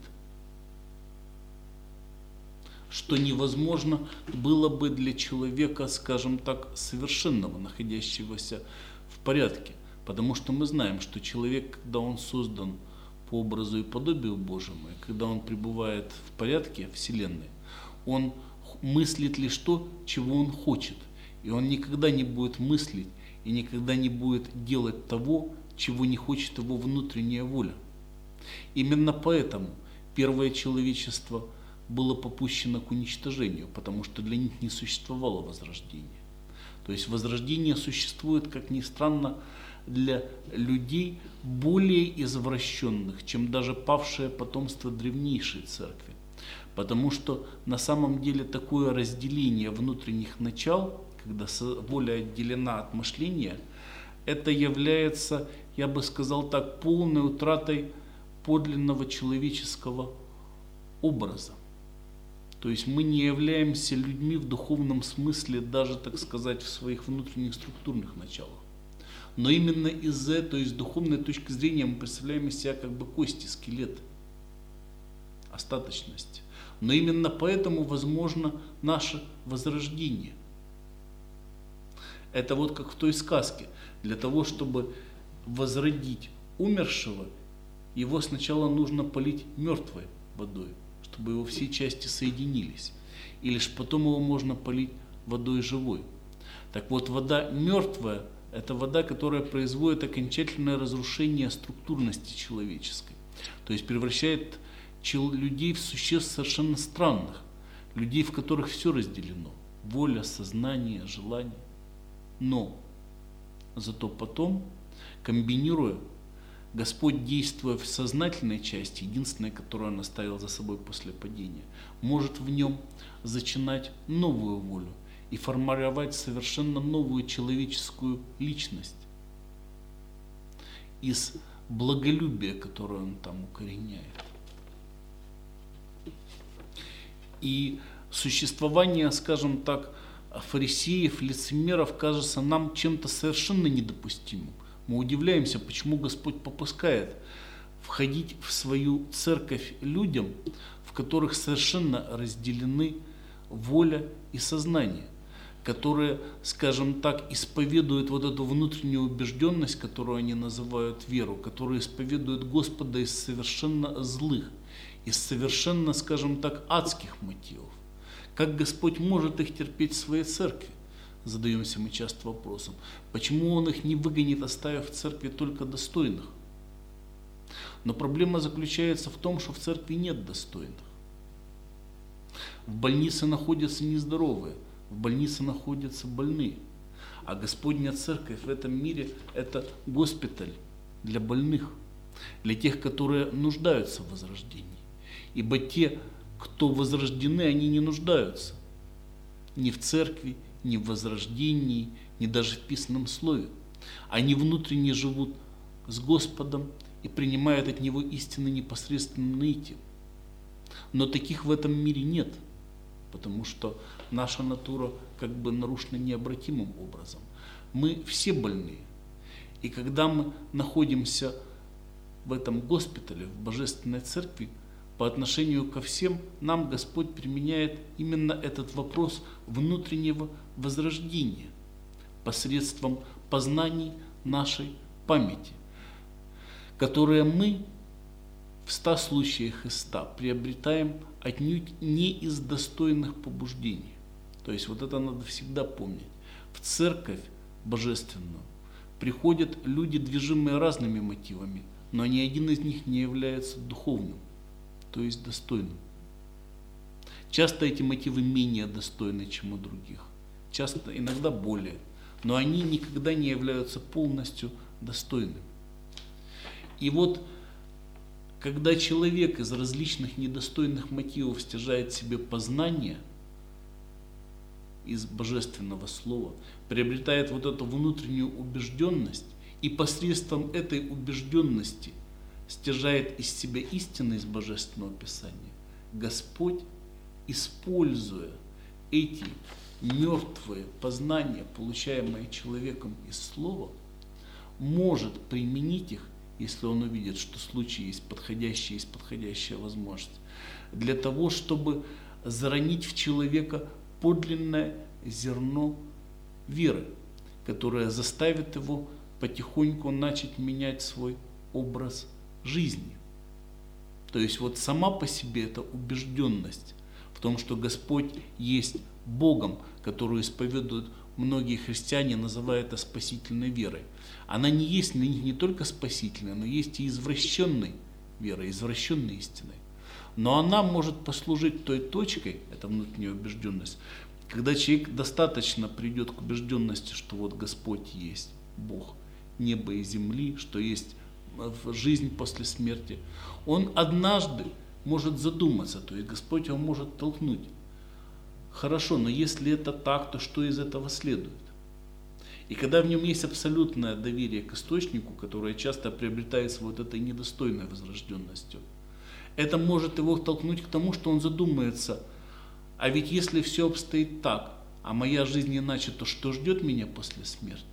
что невозможно было бы для человека, скажем так, совершенного, находящегося в порядке. Потому что мы знаем, что человек, когда он создан по образу и подобию Божьему, и когда он пребывает в порядке Вселенной, он мыслит лишь то, чего он хочет. И он никогда не будет мыслить и никогда не будет делать того, чего не хочет его внутренняя воля. Именно поэтому первое человечество было попущено к уничтожению, потому что для них не существовало возрождения. То есть возрождение существует, как ни странно, для людей более извращенных, чем даже павшее потомство древнейшей церкви. Потому что на самом деле такое разделение внутренних начал, когда воля отделена от мышления, это является, я бы сказал так, полной утратой подлинного человеческого образа. То есть мы не являемся людьми в духовном смысле, даже, так сказать, в своих внутренних структурных началах. Но именно из-за этого, с духовной точки зрения, мы представляем из себя как бы кости, скелет, остаточность. Но именно поэтому возможно наше возрождение. Это вот как в той сказке. Для того, чтобы возродить умершего, его сначала нужно полить мертвой водой, чтобы его все части соединились. И лишь потом его можно полить водой живой. Так вот, вода мертвая – это вода, которая производит окончательное разрушение структурности человеческой. То есть превращает людей в существ совершенно странных, людей, в которых все разделено. Воля, сознание, желание. Но зато потом, комбинируя, Господь, действуя в сознательной части, единственной, которую Он оставил за собой после падения, может в нем зачинать новую волю и формировать совершенно новую человеческую личность из благолюбия, которое Он там укореняет. И существование, скажем так, фарисеев, лицемеров кажется нам чем-то совершенно недопустимым. Мы удивляемся, почему Господь попускает входить в свою церковь людям, в которых совершенно разделены воля и сознание, которые, скажем так, исповедуют вот эту внутреннюю убежденность, которую они называют веру, которые исповедуют Господа из совершенно злых, из совершенно, скажем так, адских мотивов. Как Господь может их терпеть в своей церкви? Задаемся мы часто вопросом. Почему Он их не выгонит, оставив в церкви только достойных? Но проблема заключается в том, что в церкви нет достойных. В больнице находятся нездоровые, в больнице находятся больные. А Господня церковь в этом мире – это госпиталь для больных, для тех, которые нуждаются в возрождении. Ибо те, кто возрождены, они не нуждаются ни в церкви, ни в возрождении, ни даже в писанном слове. Они внутренне живут с Господом и принимают от Него истины непосредственно наитием. Но таких в этом мире нет, потому что наша натура как бы нарушена необратимым образом. Мы все больные. И когда мы находимся в этом госпитале, в Божественной Церкви, по отношению ко всем нам Господь применяет именно этот вопрос внутреннего возрождения посредством познаний нашей памяти, которые мы в ста случаях из ста приобретаем отнюдь не из достойных побуждений. То есть вот это надо всегда помнить. В церковь божественную приходят люди, движимые разными мотивами, но ни один из них не является духовным, то есть достойным. Часто эти мотивы менее достойны, чем у других. часто, иногда более, но они никогда не являются полностью достойными. И вот, когда человек из различных недостойных мотивов стяжает себе познание из божественного слова, приобретает вот эту внутреннюю убежденность и посредством этой убежденности стяжает из себя истины из божественного писания, Господь, используя эти мертвые познания, получаемые человеком из слова, может применить их, если он увидит, что случай есть подходящая, есть подходящая возможность, для того, чтобы заронить в человека подлинное зерно веры, которое заставит его потихоньку начать менять свой образ жизни. То есть вот сама по себе эта убежденность в том, что Господь есть Богом, которую исповедуют многие христиане, называя это спасительной верой. Она не есть для них не только спасительной, но есть и извращенной верой, извращенной истиной. Но она может послужить той точкой, эта внутренняя убежденность, когда человек достаточно придет к убежденности, что вот Господь есть Бог неба и земли, что есть жизнь после смерти, он однажды может задуматься, то есть Господь его может толкнуть. Хорошо, но если это так, то что из этого следует? И когда в нем есть абсолютное доверие к источнику, которое часто приобретается вот этой недостойной возрожденностью, это может его толкнуть к тому, что он задумается, а ведь если все обстоит так, а моя жизнь иначе, то что ждет меня после смерти?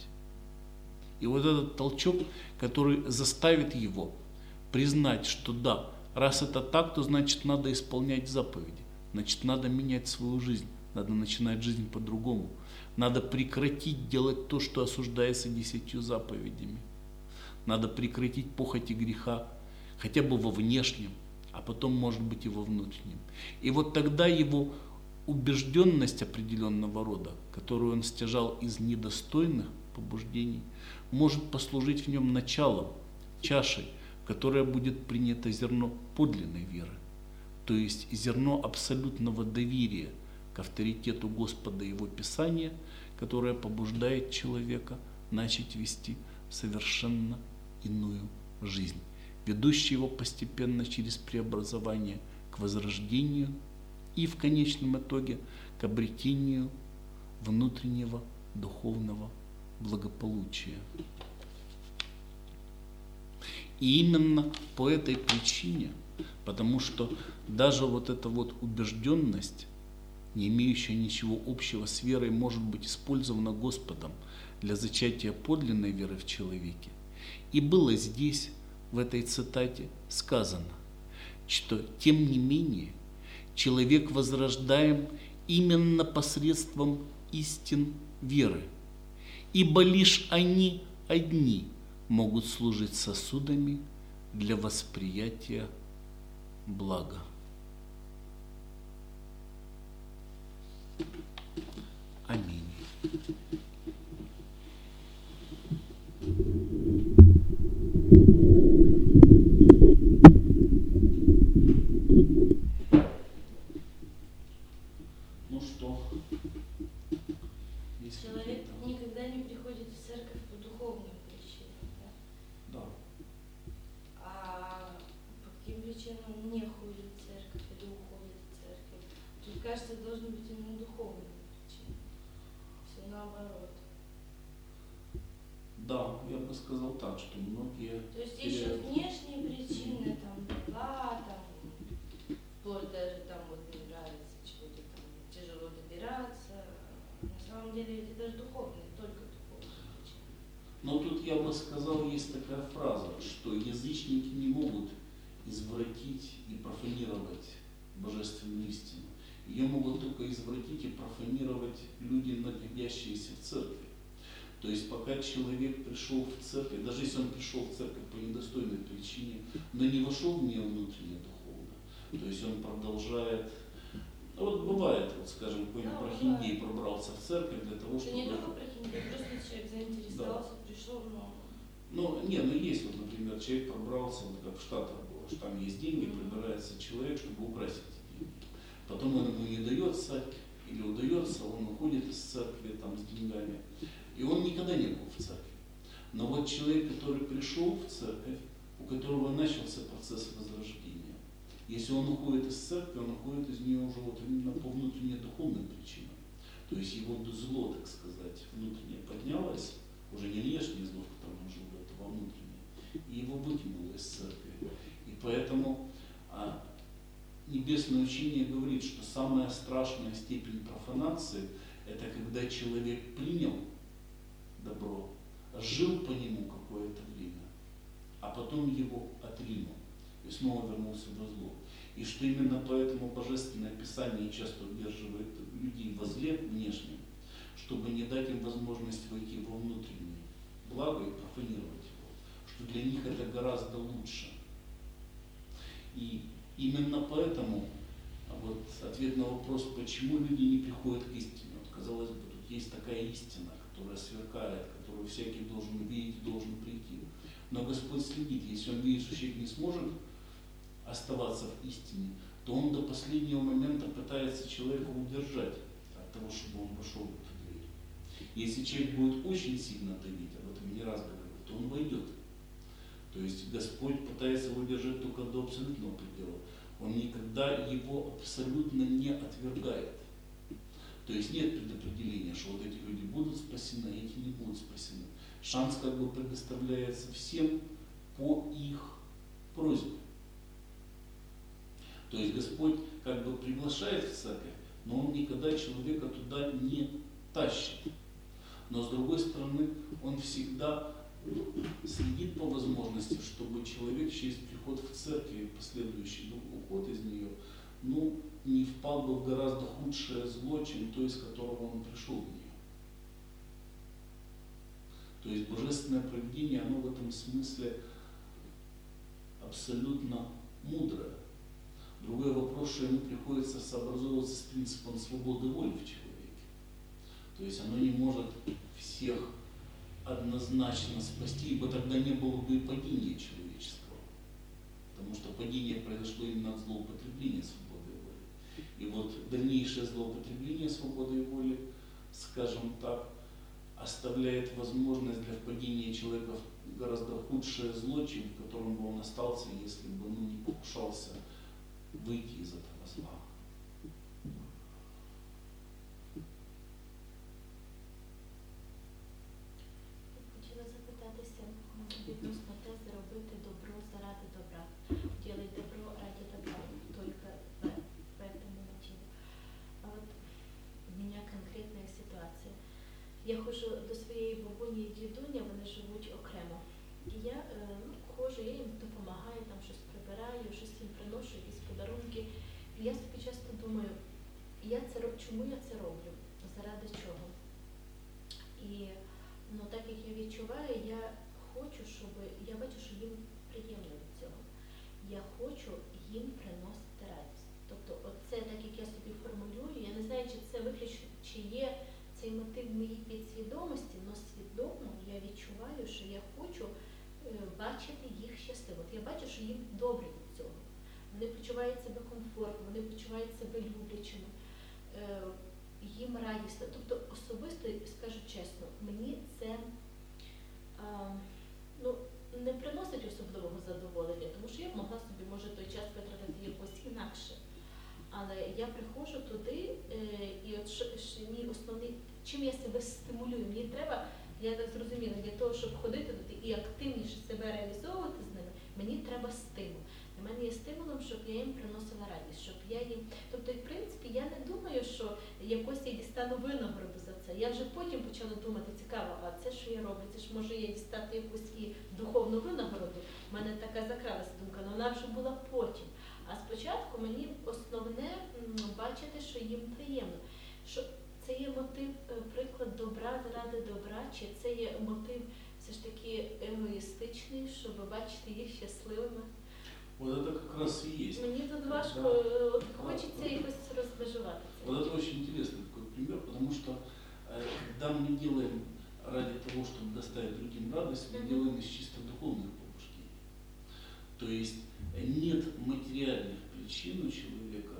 И вот этот толчок, который заставит его признать, что да, раз это так, то значит надо исполнять заповеди, значит надо менять свою жизнь, надо начинать жизнь по-другому, надо прекратить делать то, что осуждается десятью заповедями, надо прекратить похоти греха, хотя бы во внешнем, а потом, может быть, и во внутреннем. И вот тогда его убежденность определенного рода, которую он стяжал из недостойных побуждений, может послужить в нем началом, чашей, в которой будет принято зерно подлинной веры, то есть зерно абсолютного доверия к авторитету Господа и Его Писания, которое побуждает человека начать вести совершенно иную жизнь, ведущая его постепенно через преобразование к возрождению и в конечном итоге к обретению внутреннего духовного благополучия. И именно по этой причине, потому что даже вот эта вот убежденность, не имеющая ничего общего с верой, может быть использована Господом для зачатия подлинной веры в человеке. И было здесь, в этой цитате, сказано, что тем не менее человек возрождаем именно посредством истин веры, ибо лишь они одни могут служить сосудами для восприятия блага. Аминь. Ну что? Человек никогда не приходит в церковь по духовным причинам, да? Да. А по каким причинам он не ходит в церковь или уходит в церковь? Тут, кажется, должны быть именно духовные причины. Все наоборот. Да, я бы сказал так, что многие... То есть ищут внешние причины, там, дела, там, вплоть даже там вот не нравится, чего-то там тяжело добираться. На самом деле это даже духовные, только духовные причины. Но тут я бы сказал, есть такая фраза, что язычники не могут извратить и профанировать божественную истину. Ее могут только извратить и профанировать люди, находящиеся в церкви. То есть пока человек пришел в церковь, даже если он пришел в церковь по недостойной причине, но не вошел в нее внутренне духовно, то есть он продолжает, ну вот бывает, вот скажем, какой-нибудь Да, прохиндей пробрался в церковь для того, Это чтобы... не только прохиндей, просто человек заинтересовался, да. Пришел, но... Ну, не, ну есть вот, например, человек пробрался, вот как в Штатах было, что там есть деньги, прибирается человек, чтобы украсть эти деньги. Потом он ему не дается, или удается, он уходит из церкви там, с деньгами. И он никогда не был в церкви. Но вот человек, который пришел в церковь, у которого начался процесс возрождения, если он уходит из церкви, он уходит из нее уже вот именно по внутренней духовным причинам. То есть его зло, так сказать, внутреннее поднялось, уже не внешнее зло, в котором он жил, это во внутреннее, и его выкинуло из церкви. И поэтому а, небесное учение говорит, что самая страшная степень профанации – это когда человек принял добро, жил по нему какое-то время, а потом его отринул и снова вернулся во зло. И что именно поэтому Божественное Писание часто удерживает людей во зле внешнем, чтобы не дать им возможность войти во внутреннее благо и профанировать его, что для них это гораздо лучше. И именно поэтому вот ответ на вопрос, почему люди не приходят к истине. Вот, казалось бы, тут есть такая истина, которая сверкает, которую всякий должен увидеть, должен прийти. Но Господь следит, если Он видит, что человек не сможет оставаться в истине, то Он до последнего момента пытается человека удержать от того, чтобы он вошел в эту дверь. Если человек будет очень сильно давить, об этом не раз говорил, то он войдет. То есть Господь пытается его удержать только до абсолютного предела. Он никогда его абсолютно не отвергает. То есть нет предопределения, что вот эти люди будут спасены, а эти не будут спасены. Шанс как бы предоставляется всем по их просьбе. То есть Господь как бы приглашает в церковь, но Он никогда человека туда не тащит. Но с другой стороны, Он всегда следит по возможности, чтобы человек через приход в церковь и последующий уход из нее, ну, не впал бы в гораздо худшее зло, чем то, из которого он пришел в нее. То есть божественное провидение, оно в этом смысле абсолютно мудрое. Другой вопрос, что ему приходится сообразовываться с принципом свободы воли в человеке. То есть оно не может всех однозначно спасти, ибо тогда не было бы и падения человеческого. Потому что падение произошло именно от злоупотребления свободой воли. И вот дальнейшее злоупотребление свободой воли, скажем так, оставляет возможность для впадения человека в гораздо худшее зло, чем в котором бы он остался, если бы ну, не покушался выйти из этого зла. Хотіла запитатися відносно тези робити добро заради добра. Делай добро ради добра, только в этом мотиве. А вот у меня конкретная ситуація. Я ходжу до своєї бабуні і дідуня, вони живуть окремо. І я ну, ходжу, я їм допомагаю, там щось прибираю, щось їм приношу, якісь подарунки. І я собі часто думаю, я це, чому я це роблю? Заради чого? І ну, так як я відчуваю, я хочу, щоб, я бачу, що їм приємно від цього. Я хочу їм приносити радість. Тобто оце так, як я собі формулюю, я не знаю, чи це виключно, чи є цей мотив в моїй підсвідомості, але свідомо я відчуваю, що я хочу е, бачити їх щасливо. Я бачу, що їм добре від цього. Вони почувають себе комфортно, вони почувають себе люблячими, е, їм радісно. Тобто особисто, скажу чесно, мені це е, ну, не приносить особливого задоволення, тому що я б могла собі, може, той час витратити якось інакше. Але я приходжу туди, е, і от що, що мій основний, чим я себе стимулюю, мені треба, я так зрозуміла, для того, щоб ходити туди і активніше себе реалізовувати з ними, мені треба стимул. Для мене є стимулом, щоб я їм приносила радість, щоб я їм, тобто, в принципі, я не думаю, що якось я дістану винагороду за це. Я вже потім почала думати, цікаво, а це що я роблю, це ж може я дістати якусь і духовну винагороду. У мене така закралася думка, але вона вже була потім. А спочатку мені основне м, бачити, що їм приємно. Що це є мотив, приклад добра заради добра, чи це є мотив все ж таки егоїстичний, щоб бачити їх щасливими? Вот это как раз и есть. Мені тут важко, Да. от хочеться якось розмежувати це. Вот это очень интересный такой пример, потому что э, когда мы делаем ради того, чтобы доставить другим радость, мы Мгм. делаем из чисто духовных побуждений. То есть нет материальных причин у человека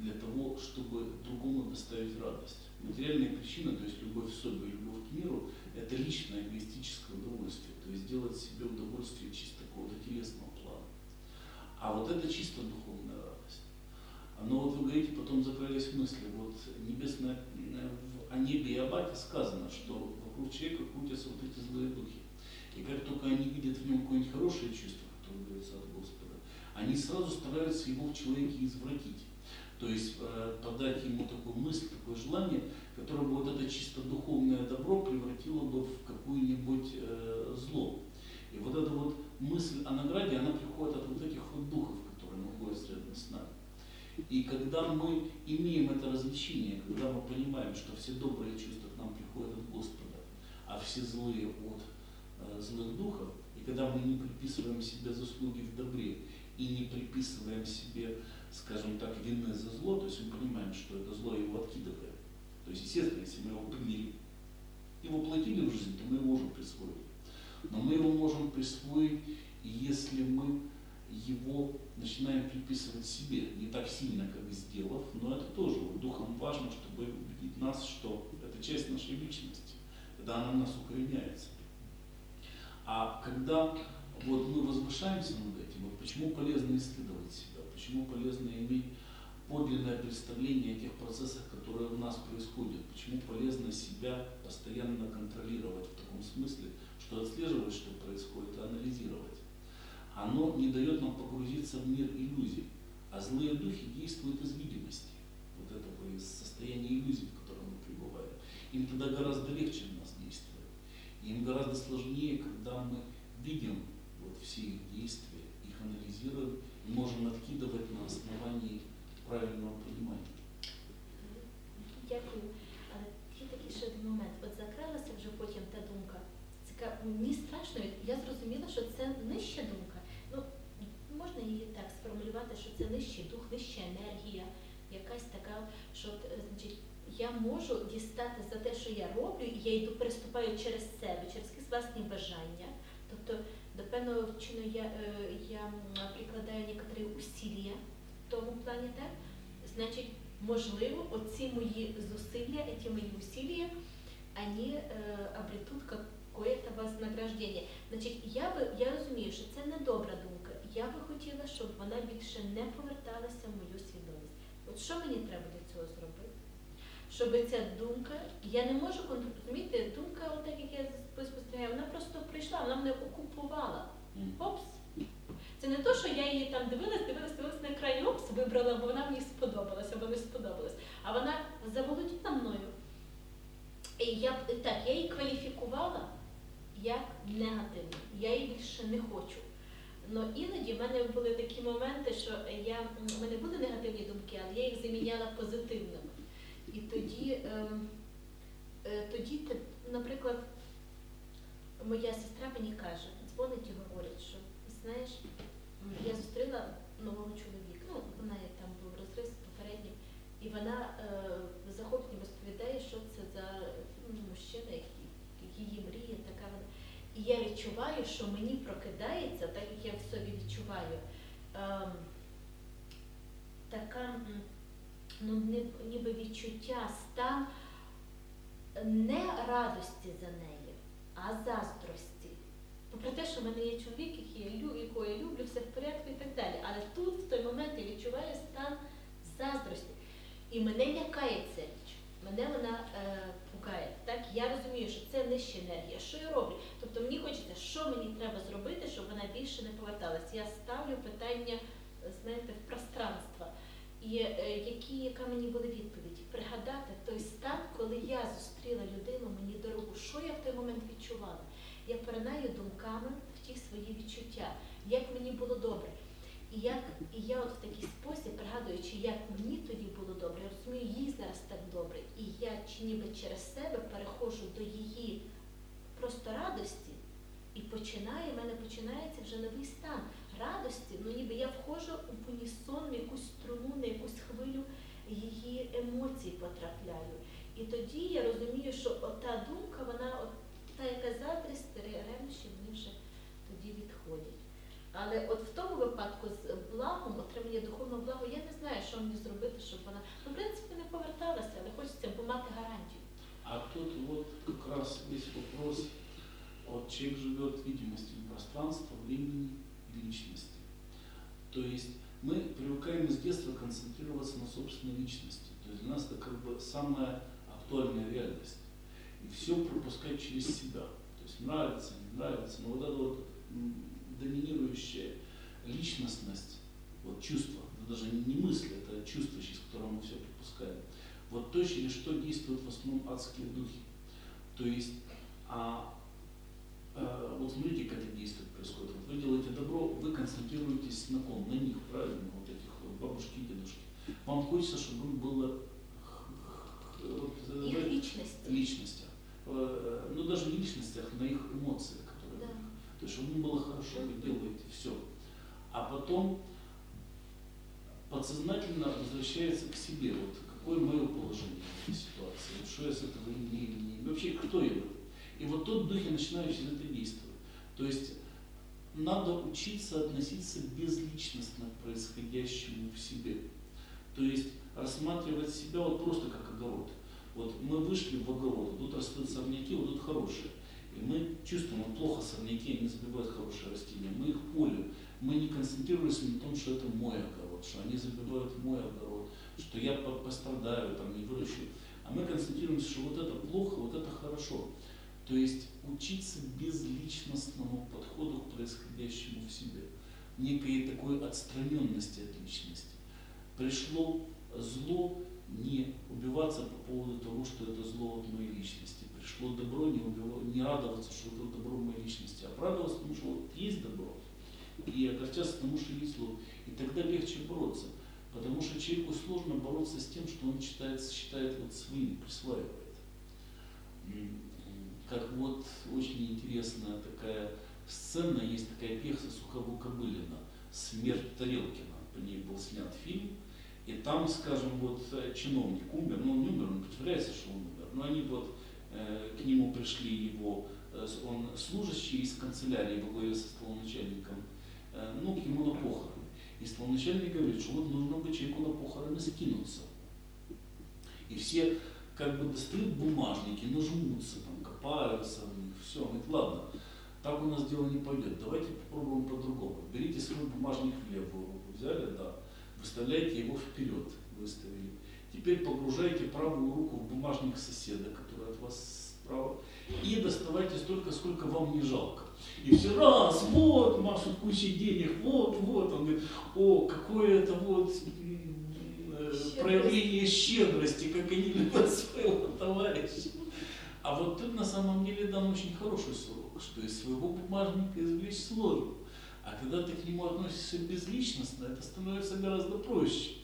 для того, чтобы другому доставить радость. Материальные причины, то есть любовь к себе, любовь к миру, это личное эгоистическое удовольствие, то есть делать себе удовольствие чисто какого-то телесного плана. А вот это чисто духовная радость. Но вот вы говорите, потом закрылись мысли, вот небесное, о небе и об аде сказано, что вокруг человека крутятся вот эти злые духи. И как только они видят в нем какое-нибудь хорошее чувство, которое дается от Господа, они сразу стараются его в человеке извратить. То есть э, подать ему такую мысль, такое желание, которое бы вот это чисто духовное добро превратило бы в какое-нибудь э, зло. И вот эта вот мысль о награде, она приходит от вот этих вот духов, которые находятся рядом с нами. И когда мы имеем это развлечение, когда мы понимаем, что все добрые чувства к нам приходят от Господа, а все злые от э, злых духов, и когда мы не приписываем себе заслуги в добре и не приписываем себе, скажем так, вины за зло, то есть мы понимаем, что это зло его откидывает. То есть, естественно, если мы его приняли и воплотили в жизнь, то мы его уже присвоили. Но мы его можем присвоить, если мы его начинаем приписывать себе, не так сильно, как сделав, но это тоже вот, духом важно, чтобы убедить нас, что это часть нашей личности, когда она в нас укореняется. А когда вот мы возвышаемся над этим, вот почему полезно исследовать себя, почему полезно иметь подлинное представление о тех процессах, которые у нас происходят, почему полезно себя постоянно контролировать в таком смысле, что отслеживать, что происходит, и анализировать. Оно не дает нам погрузиться в мир иллюзий, а злые духи действуют из видимости, вот этого из состояния иллюзий, в котором мы пребываем. Им тогда гораздо легче на нас действовать. Им гораздо сложнее, когда мы видим вот все их действия, их анализируем и можем откидывать на основании правильного понимання. Дякую. Але є такий ще один момент. От закралася вже потім та думка. Цікаво, мені страшно, я зрозуміла, що це нижча думка. Ну, можна її так сформулювати, що це нижчий дух, нижча енергія, якась така, що, значить, я можу дістати за те, що я роблю, і я йду, переступаю через себе, через якісь власні бажання. Тобто, до певного чину я, я прикладаю некоторі усилля в тому плані, так? Значить, можливо, оці мої зусилля, ці мої усилля, вони е, обретуть какое-то вознаграждение. Значить, я, би, я розумію, що це не добра думка. Я би хотіла, щоб вона більше не поверталася в мою свідомість. От що мені треба для цього зробити? Щоб ця думка, я не можу розуміти, думка, отак як я спостерігаю, вона просто прийшла, вона мене окупувала. Опс. Це не то, що я її там дивилась, дивилась, дивилась на екрані, опс, вибрала, бо вона мені сподобалася, або не сподобалась. А вона заволоділа мною. І я, так, я її кваліфікувала як негативну. Я її більше не хочу. Но іноді в мене були такі моменти, що я, в мене були негативні думки, але я їх заміняла позитивними. І тоді, е, е, тоді, наприклад, моя сестра мені каже, дзвонить і говорить, що, знаєш, я зустріла нового чоловіка, ну, вона там був розрив попередній, і вона е, захоплення розповідає, що це за ну, мужчина, який, її мрія, така вона. І я відчуваю, що мені прокидається, так як я в собі відчуваю, е, така, ну, ніби відчуття, стан не радості за неї, а заздрості. Попри те, що в мене є чоловік, якого я люблю, все в порядку і так далі. Але тут, в той момент, я відчуваю стан заздрості. І мене лякає ця річ, мене вона е, пугає. Так? Я розумію, що це нижча енергія. Що я роблю? Тобто мені хочеться, що мені треба зробити, щоб вона більше не поверталася. Я ставлю питання, знаєте, в пространство. І е, які, яка мені буде відповідь? Пригадати той стан, коли я зустріла людину мені дорогу. Що я в той момент відчувала? Я перенаю думками в ті свої відчуття, як мені було добре. І, як, і я от в такий спосіб, пригадуючи, як мені тоді було добре, я розумію, їй зараз так добре. І я чи ніби через себе переходжу до її просто радості і починаю, в мене починається вже новий стан радості, ну ніби я входжу в унісон, в якусь струну, на якусь хвилю її емоцій потрапляю. І тоді я розумію, що ота думка, вона, от, та яка заздрість, ревнощі, вони вже тоді відходять. Але от в тому випадку з благом, отримання духовного благу, я не знаю, що мені зробити, щоб вона, ну, в принципі, не поверталася, але хочеться помати гарантію. А тут вот как раз весь вопрос, вот человек живет в видимости пространства, времени и личности. То есть мы привыкаем с детства концентрироваться на собственной личности. То есть для нас это как бы самая актуальная реальность. И все пропускать через себя. То есть нравится, не нравится, но вот эта вот м, доминирующая личностность, вот чувство, это даже не мысли, это чувство, через которое мы все пропускаем. Вот то, через что действуют в основном адские духи. То есть, а, а, вот смотрите, как это действие происходит. Вот вы делаете добро, вы концентрируетесь на ком? На них, правильно? Вот этих вот бабушки и дедушки. Вам хочется, чтобы им было вот, Их э, личности. личностях. Э, ну даже не личностях, на их эмоциях, которые. Да. То есть, чтобы им было хорошо, вы делаете все. А потом подсознательно возвращается к себе. Вот какое мое положение в этой ситуации, вот что я с этого имею, не имею, вообще кто я. И вот тут духи начинают через это действовать. То есть надо учиться относиться безличностно к происходящему в себе. То есть рассматривать себя вот просто как огород. Вот мы вышли в огород, тут растут сорняки, вот тут хорошие. И мы чувствуем, вот плохо сорняки, они забивают хорошие растения. Мы их полим. Мы не концентрируемся на том, что это мой огород, что они забивают мой огород, что я пострадаю, там, не выращу. А мы концентрируемся, что вот это плохо, вот это хорошо. То есть учиться безличностному подходу к происходящему в себе. Некой такой отстраненности от личности. Пришло зло, не убиваться по поводу того, что это зло от моей личности. Пришло добро, не, убиваться, не радоваться, что это добро в моей личности, а радоваться, потому что вот есть добро. И огорчаться тому, что есть зло. И тогда легче бороться. Потому что человеку сложно бороться с тем, что он считает, считает вот своим, присваивает. Как вот очень интересная такая сцена, есть такая пьеса Сухорука-Былина «Смерть Тарелкина». По ней был снят фильм. И там, скажем, вот чиновник умер, ну он не умер, он представляется, что он умер, но они вот э, к нему пришли его, э, он служащий из канцелярии во главе со столоначальником, э, ну к нему на похороны. И столоначальник говорит, что вот нужно бы человеку на похороны скинуться. И все как бы достают бумажники, нажмутся, там, копаются в них, все, он говорит, ладно, так у нас дело не пойдет, давайте попробуем по-другому. Берите свой бумажник в левую руку, взяли, да. Выставляйте его вперед, выставили. Теперь погружайте правую руку в бумажник соседа, который от вас справа, и доставайте столько, сколько вам не жалко. И все раз, вот, машут кучей денег, вот, вот. Он говорит, о, какое это вот э, проявление щедрости, как они любят своего товарища. А вот тут на самом деле дан очень хороший урок, что из своего бумажника извлечь сложно. А когда ты к нему относишься безличностно, это становится гораздо проще.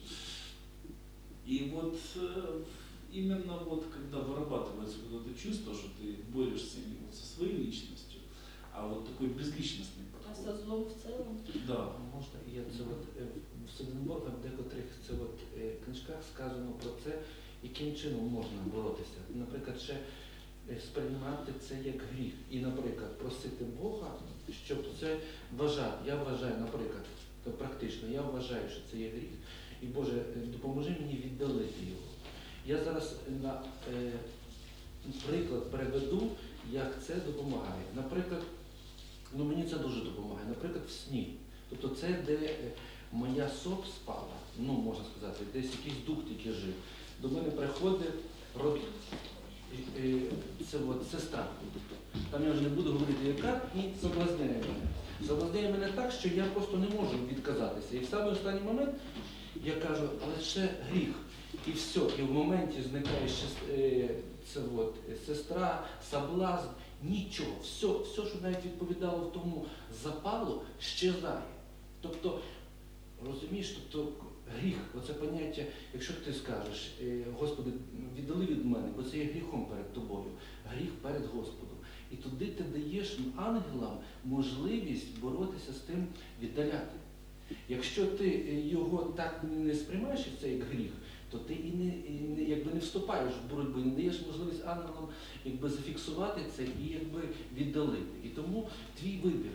И вот э, именно вот когда вырабатывается вот это чувство, что ты борешься не вот со своей личностью, а вот такой безличностный А подход. со злом в целом? Да. Можна, я це от е, в Соденборгах, в декотрих це от е, книжках сказано про це, яким чином можна боротися. Наприклад, ще е, сприймати це як гріх. І, наприклад, просити Бога, щоб це вважати. Я вважаю, наприклад, то практично, я вважаю, що це є гріх. І Боже, е, допоможи мені віддалити його. Я зараз на е, приклад переведу, як це допомагає. Наприклад, ну мені це дуже допомагає. Наприклад, в сні. Тобто це, де е, моя сop спала, ну можна сказати, десь якийсь дух тільки жив. До мене приходить род... е, е, це от, сестра. Там я вже не буду говорити яка, і соблазняє мене. Соблазняє мене так, що я просто не можу відказатися. І в самий останній момент я кажу, але ще гріх. І все, і в моменті зникає ще е, це от, сестра, соблазн, нічого. Все, все, що навіть відповідало в тому запалу, щезає. Тобто, розумієш, тобто гріх, оце поняття, якщо ти скажеш, е, Господи, віддали від мене, бо це є гріхом перед тобою, гріх перед Господом. І туди ти даєш ангелам можливість боротися з тим, віддаляти. Якщо ти його так не сприймаєш, як це як гріх, то ти і не, і не, якби не вступаєш в боротьбу, не даєш можливість ангелам якби зафіксувати це і якби віддалити. І тому твій вибір.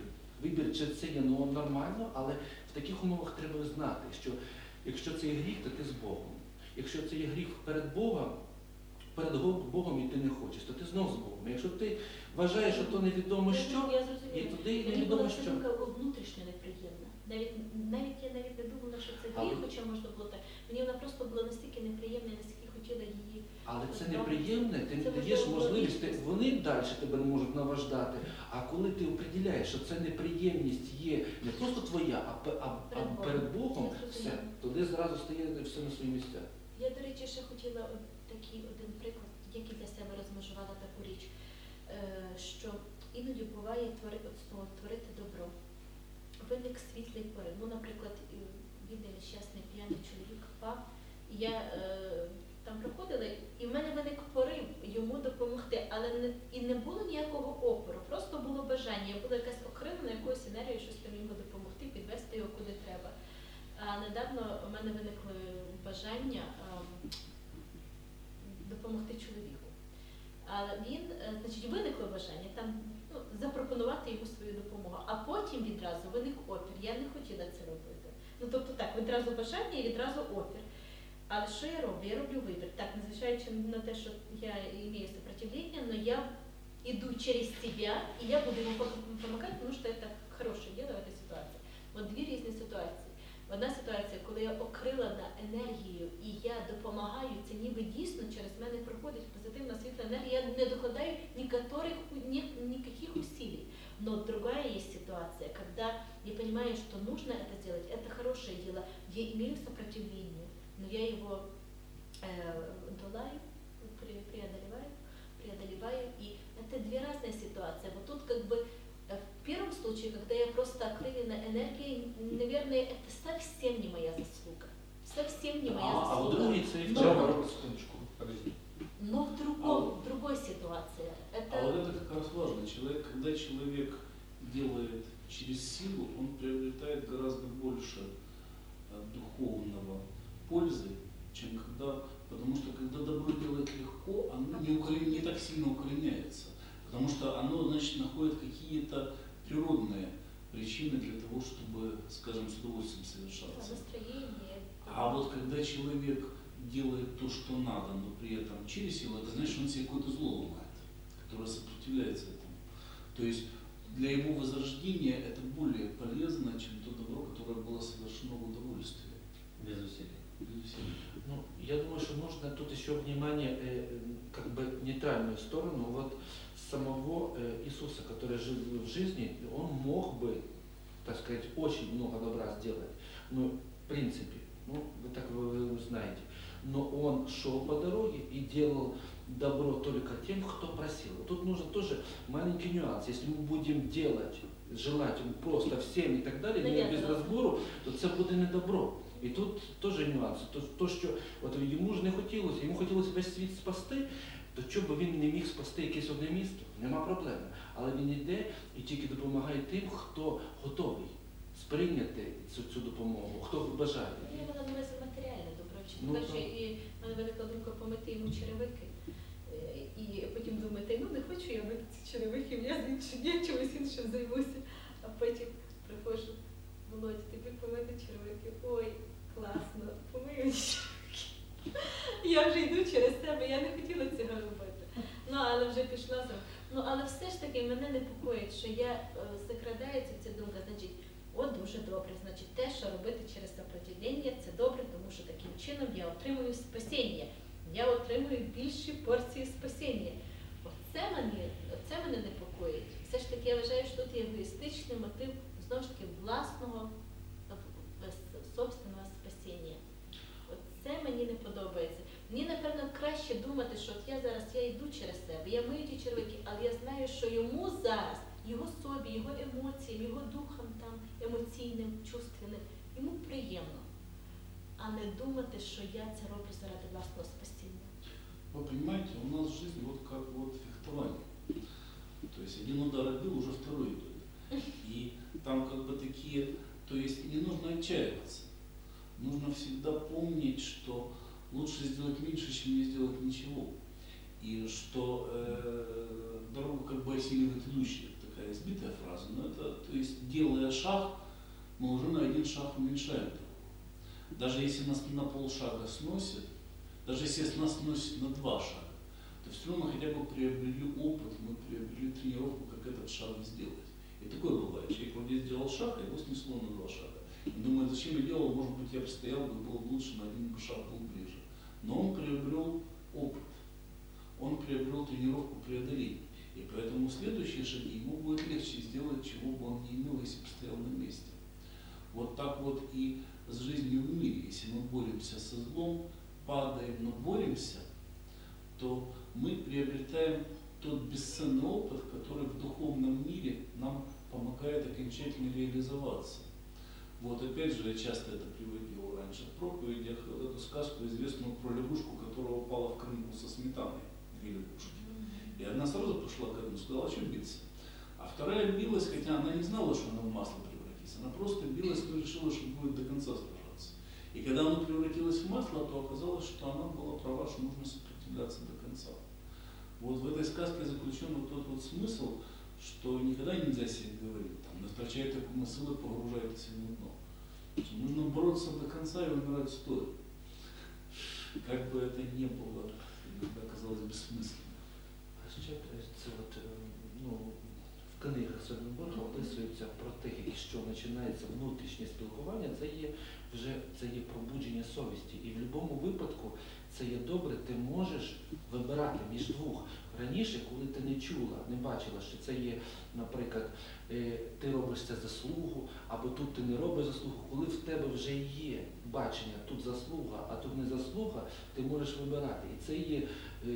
вибір, чи це є ну, нормально, але в таких умовах треба знати, що якщо це є гріх, то ти з Богом. Якщо це є гріх перед Богом, перед Богом і ти не хочеш, то ти знов з Богом. Якщо ти вважаєш, що то невідомо Я- що, я і зрозуміла. туди Мені невідомо була ця що. думка внутрішньо неприємна. Навіть, навіть я навіть не думала, що це Але- гріх, хоча можна було так. Мені вона просто була настільки неприємна, я настільки хотіла її. Але це неприємне, ти не Це даєш можливо можливість, ти- логічність. вони далі тебе не можуть наваждати. А коли ти определяєш, що це неприємність є не просто твоя, а, пе- а, а Перед Богом. перед Богом, Я все, зрозуміла. тоді зразу стає все на свої місця. Я, до речі, ще хотіла от такий один приклад, який для себе розмежувала таку річ, е, що іноді буває твори, от слово творити добро. Виник світлий порив. Ну, наприклад, і він нещасний п'яний чоловік впав, і я е, там проходила, і в мене виник порив йому допомогти, але не, і не було ніякого опору, просто було бажання. Я була якась окрилена якоюсь енергією, щось там йому допомогти, підвести його куди треба. А недавно у мене виникли бажання ем, допомогти чоловіку. Але він, е, значить, виникло бажання там ну, запропонувати йому свою допомогу, а потім відразу виник опір. Я не хотіла це робити. Ну тобто так, відразу бажання і відразу опір. Але що я роблю? Я роблю вибір. Так, незважаючи на те, що я маю сопротивлення, але я иду через себя, и я буду ему помогать, тому що це хороше діло в цій ситуації. От дві різні ситуації. Одна ситуація, коли я окрилена енергією і я допомагаю, це ніби дійсно через мене проходить позитивна світла енергія, я не докладаю никаких, никаких усилий. Но другая есть ситуация, когда я понимаю, что нужно это сделать, это хорошее дело, я имею сопротивление, но я его э, долаю, преодолеваю, преодолеваю, и это две разные ситуации. Вот тут как бы в первом случае, когда я просто окрылена энергией, наверное, это совсем не моя заслуга. Совсем не моя А, а в заслуга. другій це і Но- вчора робить секундочку. Подожди. Но в другом, в другой ситуации. Это А вот это как раз важно. Человек, когда человек делает через силу, он приобретает гораздо больше э, духовного пользы, чем когда, потому что когда добро делает легко, оно не, укорен- не так сильно укореняется, потому что оно, значит, находит какие-то природные причины для того, чтобы, скажем, с удовольствием совершаться. настроение. А вот когда человек делает то, что надо, но при этом через силу, это значит, он себе какое-то зло ломает, которое сопротивляется этому. То есть для его возрождения это более полезно, чем то добро, которое было совершено в удовольствии. Без усилий. Без усилий. Ну, я думаю, что нужно тут еще внимание, э, как бы нейтральную сторону, вот самого э, Иисуса, который жил в жизни, он мог бы, так сказать, очень много добра сделать, ну, в принципе, ну, вы так вы, вы знаете, но он шел по дороге и делал добро только тем, кто просил. Вот тут нужно тоже маленький нюанс, если мы будем делать, желать просто всем и так далее, не без розбору, то це буде не добро. І тут теж нюанс. То, то, що от йому ж не хотілося, йому хотілося весь світ спасти, то чого б він не міг спасти якесь одне місто? Нема проблеми. Але він йде і тільки допомагає тим, хто готовий сприйняти цю, цю допомогу, хто бажає. Я мала на увазі матеріальне добро. Ну, Перше, так. і в мене виникла думка помити йому черевики. Е, І потім думаю, та ну не хочу я мити ці черевики, я з іншим, я чимось іншим займуся. А потім приходжу, Володя, тобі помити черевики. Ой, класно, помию черевики. Я вже йду через себе, я не хотіла цього робити. Ну, але вже пішла за. Ну, але все ж таки мене непокоїть, що я е, закрадається ця думка, значить, о, дуже добре. Значить, те, що робити через сопротивлення, це добре, тому що таким чином я отримую спасіння. Я отримую більші порції спасіння. Оце мене, оце мене непокоїть. Все ж таки, я вважаю, що тут є егоїстичний мотив, знову ж таки, власного, е, собственного спасіння. Оце мені не подобається. Мені, напевно, краще думати, що от я зараз я йду через себе, я мию ті червики, але я знаю, що йому зараз, його собі, його емоціям, його духом там, емоційним, чувственним, йому приємно. А не думати, що я це роблю заради власного спасіння. Вы понимаете, у нас жизнь вот как вот фехтование. То есть один удар отбил, уже второй идет. И там как бы такие, то есть не нужно отчаиваться. Нужно всегда помнить, что лучше сделать меньше, чем не сделать ничего. И что э, дорогу как бы осиливает идущий. Это такая избитая фраза, но это, то есть, делая шаг, мы уже на один шаг уменьшаем дорогу. Даже если нас на полшага сносит, даже если нас сносит на два шага, то все равно хотя бы приобрели опыт, мы приобрели тренировку, как этот шаг сделать. И такое бывает. Человек вроде сделал шаг, а его снесло на два шага. И думает, зачем я делал, может быть, я бы стоял, бы было бы лучше, на один бы шаг был ближе. Но он приобрел опыт, он приобрел тренировку преодоления. И поэтому следующие шаги ему будет легче сделать, чего бы он не имел, если бы стоял на месте. Вот так вот и с жизнью в мире. Если мы боремся со злом, падаем, но боремся, то мы приобретаем тот бесценный опыт, который в духовном мире нам помогает окончательно реализоваться. Вот опять же, я часто это приводил раньше в проповедях, вот эту сказку известную про лягушку, которая упала в крынку со сметаной, две лягушки. И одна сразу пошла к этому, сказала, а что биться? А вторая билась, хотя она не знала, что она в масло превратится, она просто билась, но решила, что будет до конца сражаться. И когда она превратилась в масло, то оказалось, что она была права, что нужно сопротивляться до конца. Вот в этой сказке заключен вот тот вот смысл, что никогда нельзя себе говорить, там, настрочайте такую силу, погружайтесь в дно. Нужно бороться до конца и умирать стоя. Как бы это ни было, иногда казалось бессмысленно. А ще це от, ну, в книгах Святогорка описується про те, що починається внутрішнє спілкування, це є вже це є пробудження совісті. І в будь-якому випадку це є добре, ти можеш вибирати між двох. Раніше, коли ти не чула, не бачила, що це є, наприклад, ти робиш це заслугу, або тут ти не робиш заслугу, коли в тебе вже є бачення, тут заслуга, а тут не заслуга, ти можеш вибирати. І це є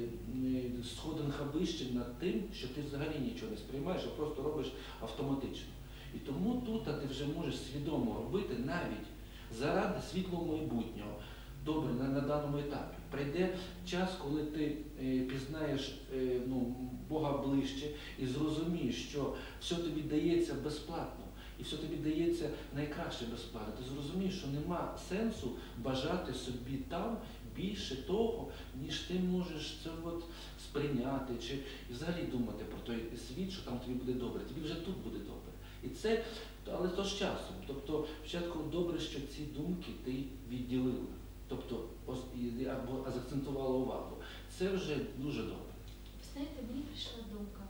сходинка вище над тим, що ти взагалі нічого не сприймаєш, а просто робиш автоматично. І тому тут ти вже можеш свідомо робити навіть заради світлого майбутнього. Добре, на, на даному етапі. Прийде час, коли ти е, пізнаєш е, ну, Бога ближче і зрозумієш, що все тобі дається безплатно, і все тобі дається найкраще безплатно. Ти зрозумієш, що нема сенсу бажати собі там більше того, ніж ти можеш це от сприйняти, чи взагалі думати про той світ, що там тобі буде добре. Тобі вже тут буде добре. І це, але то з часом. Тобто, спочатку добре, що ці думки ти відділила. Тобто, або закцентувала увагу. Це вже дуже добре. Ви знаєте, мені прийшла думка.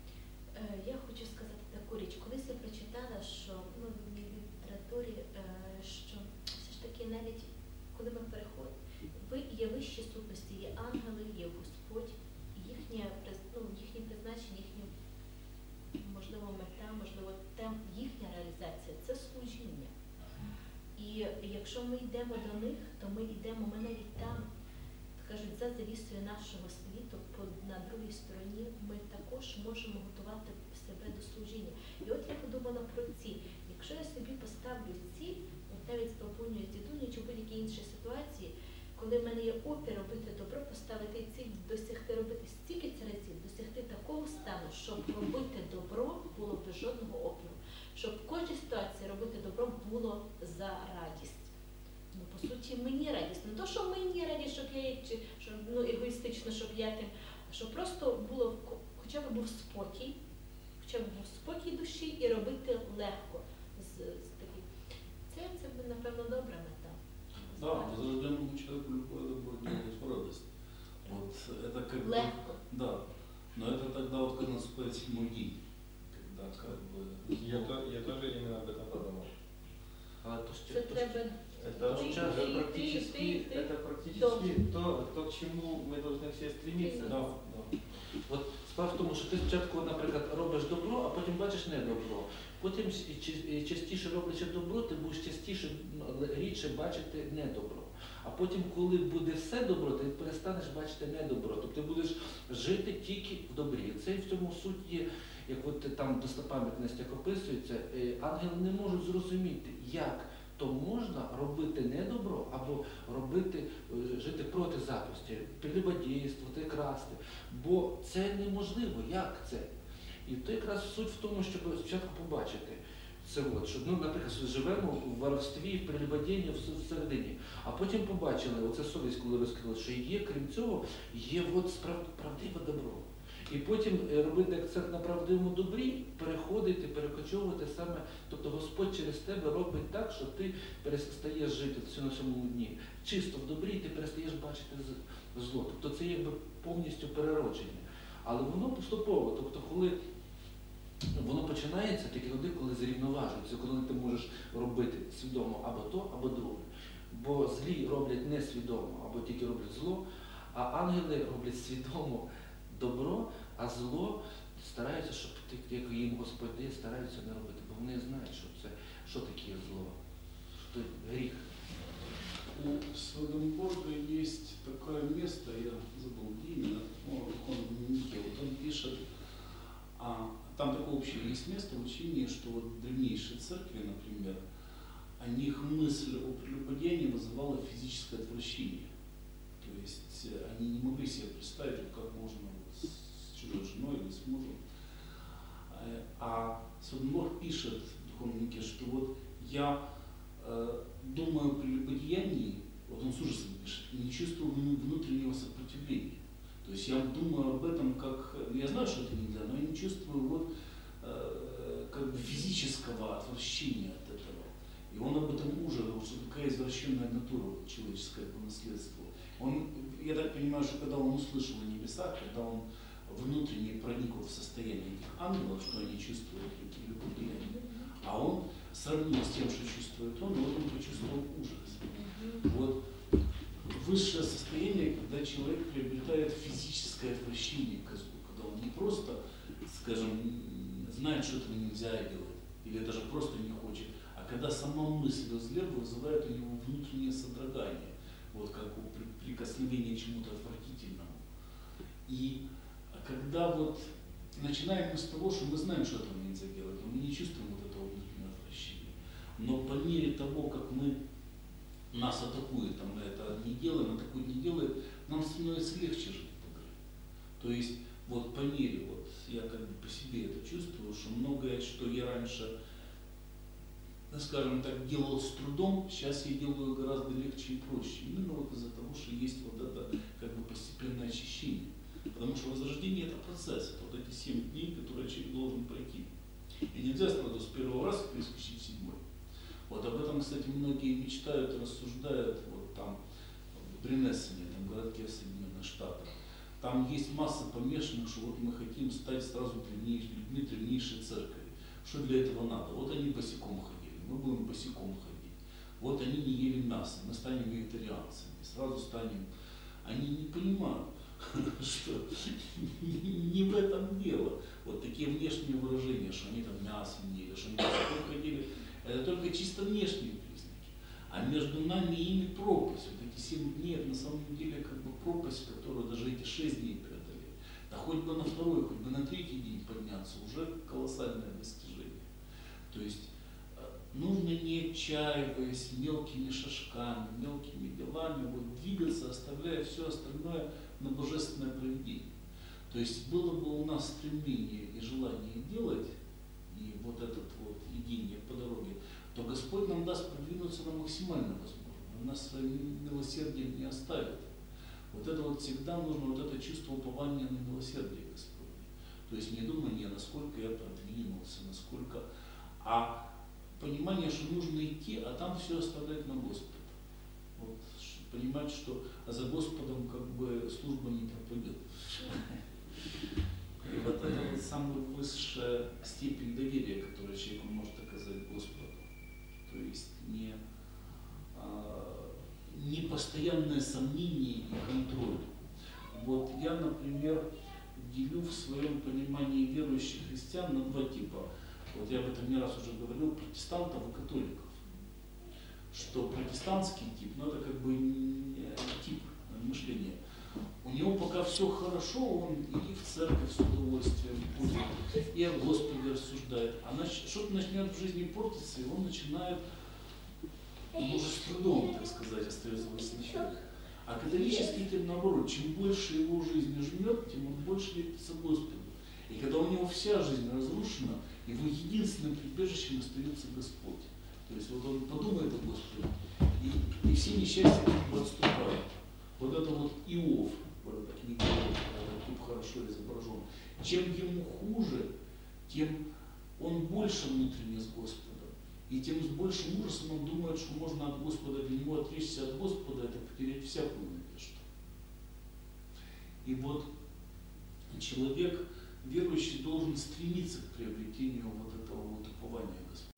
Е, я хочу сказати таку річ. Колись я прочитала, що ну, в літературі, е, що все ж таки навіть, коли ми переходимо, ви є вищі сутності, є ангели, є Господь, їхнє, ну, їхнє призначення, їхнє, можливо, мета, можливо, тем, їхня реалізація – це служіння. І якщо ми йдемо до них, то ми йдемо, ми навіть там, кажуть, за завісою нашого світу, по, на другій стороні, ми також можемо готувати себе до служіння. І от я подумала про ціль. Якщо я собі поставлю ціль, от навіть з бабунею, з дідунею, чи будь-якій іншій ситуації, коли в мене є опір робити добро, поставити ціль, досягти, робити стільки це разів, досягти такого стану, щоб робити добро було без жодного опіру. Щоб в кожній ситуації робити добро було за радість. Ну, по суті, мені радість. Не то, що мені радість, щоб я, чи, щоб, ну, егоїстично, щоб я тим, щоб просто було, хоча б був спокій, хоча б був спокій душі і робити легко. З, з таких. Це, це, напевно, добра мета. Да, возрожденному человеку любое добро делает в радость. Вот это как бы, Легко. да, но это тогда вот когда наступает седьмой день, когда как бы... Я, то, я тоже именно об этом подумал. А то ще, Це то треба Это Ты, уже ты, практически, ты, ты, это практически должен. то, то, к чему мы должны все стремиться. Ты. Да, да. От справа в тому, що ти спочатку, наприклад, робиш добро, а потім бачиш не добро. Потім частіше роблячи добро, ти будеш частіше, рідше бачити недобро. А потім, коли буде все добро, ти перестанеш бачити недобро. Тобто ти будеш жити тільки в добрі. Це в цьому суть є, як от там достопам'ятність як описується, ангели не можуть зрозуміти, як то можна робити недобро або робити, жити проти заповіді, прелюбодійствувати, красти. Бо це неможливо. Як це? І то якраз суть в тому, щоб спочатку побачити це, от, що, ну, наприклад, живемо в воровстві, в прелюбодінні всередині, а потім побачили, оце совість, коли розкрили, що є, крім цього, є от справ, правдиве добро. І потім е, робити акцент на правдивому добрі, переходити, перекочовувати саме, тобто Господь через тебе робить так, що ти перестаєш жити на цьому дні. Чисто в добрі ти перестаєш бачити зло. Тобто це якби повністю переродження. Але воно поступово, тобто коли воно починається тільки тоді, коли зрівноважується, коли ти можеш робити свідомо або то, або друге. Бо злі роблять несвідомо, або тільки роблять зло, а ангели роблять свідомо добро, а зло стараються, щоб як їм Господь дає, стараються не робити, бо вони знають, що це, що таке зло, що гріх. У Сведенборга есть такое место, я забыл где именно, ну, он в дневнике, вот он пишет, а, там такое общее есть место в учении, что вот древнейшие церкви, например, о них мысль о прелюбодеянии вызывала физическое отвращение. То есть они не могли себе представить, как можно вот с чужой женой или с мужем. А Сведенборг пишет в духовном дневнике, что вот я э, думаю о прелюбодеянии, вот он с ужасом пишет, и не чувствую внутреннего сопротивления. То есть я думаю об этом как, я знаю, что это нельзя, но я не чувствую вот э, как бы физического отвращения от этого. И он об этом уже говорил, что такая извращенная натура человеческая по наследству. Он, я так понимаю, что когда он услышал о небесах, когда он внутренне проникл в состояние этих ангелов, что они чувствуют прелюбодеяние, а он сравнил с тем, что чувствует он, и вот он почувствовал ужас. Вот высшее состояние, когда человек приобретает физическое отвращение к злу, когда он не просто, скажем, знает, что этого нельзя делать, или даже просто не хочет, а когда сама мысль о зле вызывает у него внутреннее содрогание, вот как у прикосновения к чему-то отвратительному. И когда вот начинаем мы с того, что мы знаем, что этого нельзя делать, но мы не чувствуем вот этого внутреннего отвращения. Но по мере того, как мы нас атакует, там, мы это не делаем, атакует, не делает, нам становится легче жить в добре. То есть вот по мере, вот я как бы по себе это чувствую, что многое, что я раньше, скажем так, делал с трудом, сейчас я делаю гораздо легче и проще. Именно вот из-за того, что есть вот это как бы постепенное очищение. Потому что возрождение это процесс, это вот эти семь дней, которые человек должен пройти. И нельзя сразу с первого раза перескочить в седьмой. Вот об этом, кстати, многие мечтают, рассуждают, вот там в Бринессене, там городке в Соединенных Штатах. Там есть масса помешанных, что вот мы хотим стать сразу древнейшей, людьми древнейшей церкви. Что для этого надо? Вот они босиком ходили, мы будем босиком ходить. Вот они не ели мясо, мы станем вегетарианцами, сразу станем. Они не понимают, что не в этом дело. Вот такие внешние выражения, что они там мясо не ели, что они босиком ходили, это только чисто внешние признаки. А между нами и ими пропасть. Вот эти семь дней, это на самом деле как бы пропасть, которую даже эти шесть дней преодолели. Да хоть бы на второй, хоть бы на третий день подняться, уже колоссальное достижение. То есть нужно, не отчаиваясь мелкими шажками, мелкими делами, вот двигаться, оставляя все остальное на божественное провидение. То есть было бы у нас стремление и желание делать, и вот этот вот идение по дороге, то Господь нам даст продвинуться на максимально возможно. Он нас своим милосердием не оставит. Вот это вот всегда нужно, вот это чувство упования на милосердие Господне. То есть не думание, насколько я продвинулся, насколько, а понимание, что нужно идти, а там все оставлять на Господа. Вот, понимать, что а за Господом как бы служба не пропадет. И вот это вот самая высшая степень доверия, которую человек может оказать Господу. То есть не, а, не постоянное сомнение и контроль. Вот я, например, делю в своем понимании верующих христиан на два типа. Вот я об этом не раз уже говорил, протестантов и католиков. Что протестантский тип, ну это как бы тип мышления. У него пока все хорошо, он и в церковь с удовольствием ходит, и о Господе рассуждает. А нач... что-то начнет в жизни портиться, и он начинает, он уже с трудом, так сказать, остается в основе. А католический тип, наоборот, чем больше его жизнь жмет, тем он больше лепится Господу. И когда у него вся жизнь разрушена, его единственным прибежищем остается Господь. То есть вот он подумает о Господе, и, и все несчастья как бы отступают. Вот это вот Иов, вот эта книга Иов, тут хорошо изображен. Чем ему хуже, тем он больше внутренне с Господом. И тем с большим ужасом он думает, что можно от Господа, для него отречься от Господа, это потерять всякую надежду. И вот человек, верующий, должен стремиться к приобретению вот этого вот упования Господа.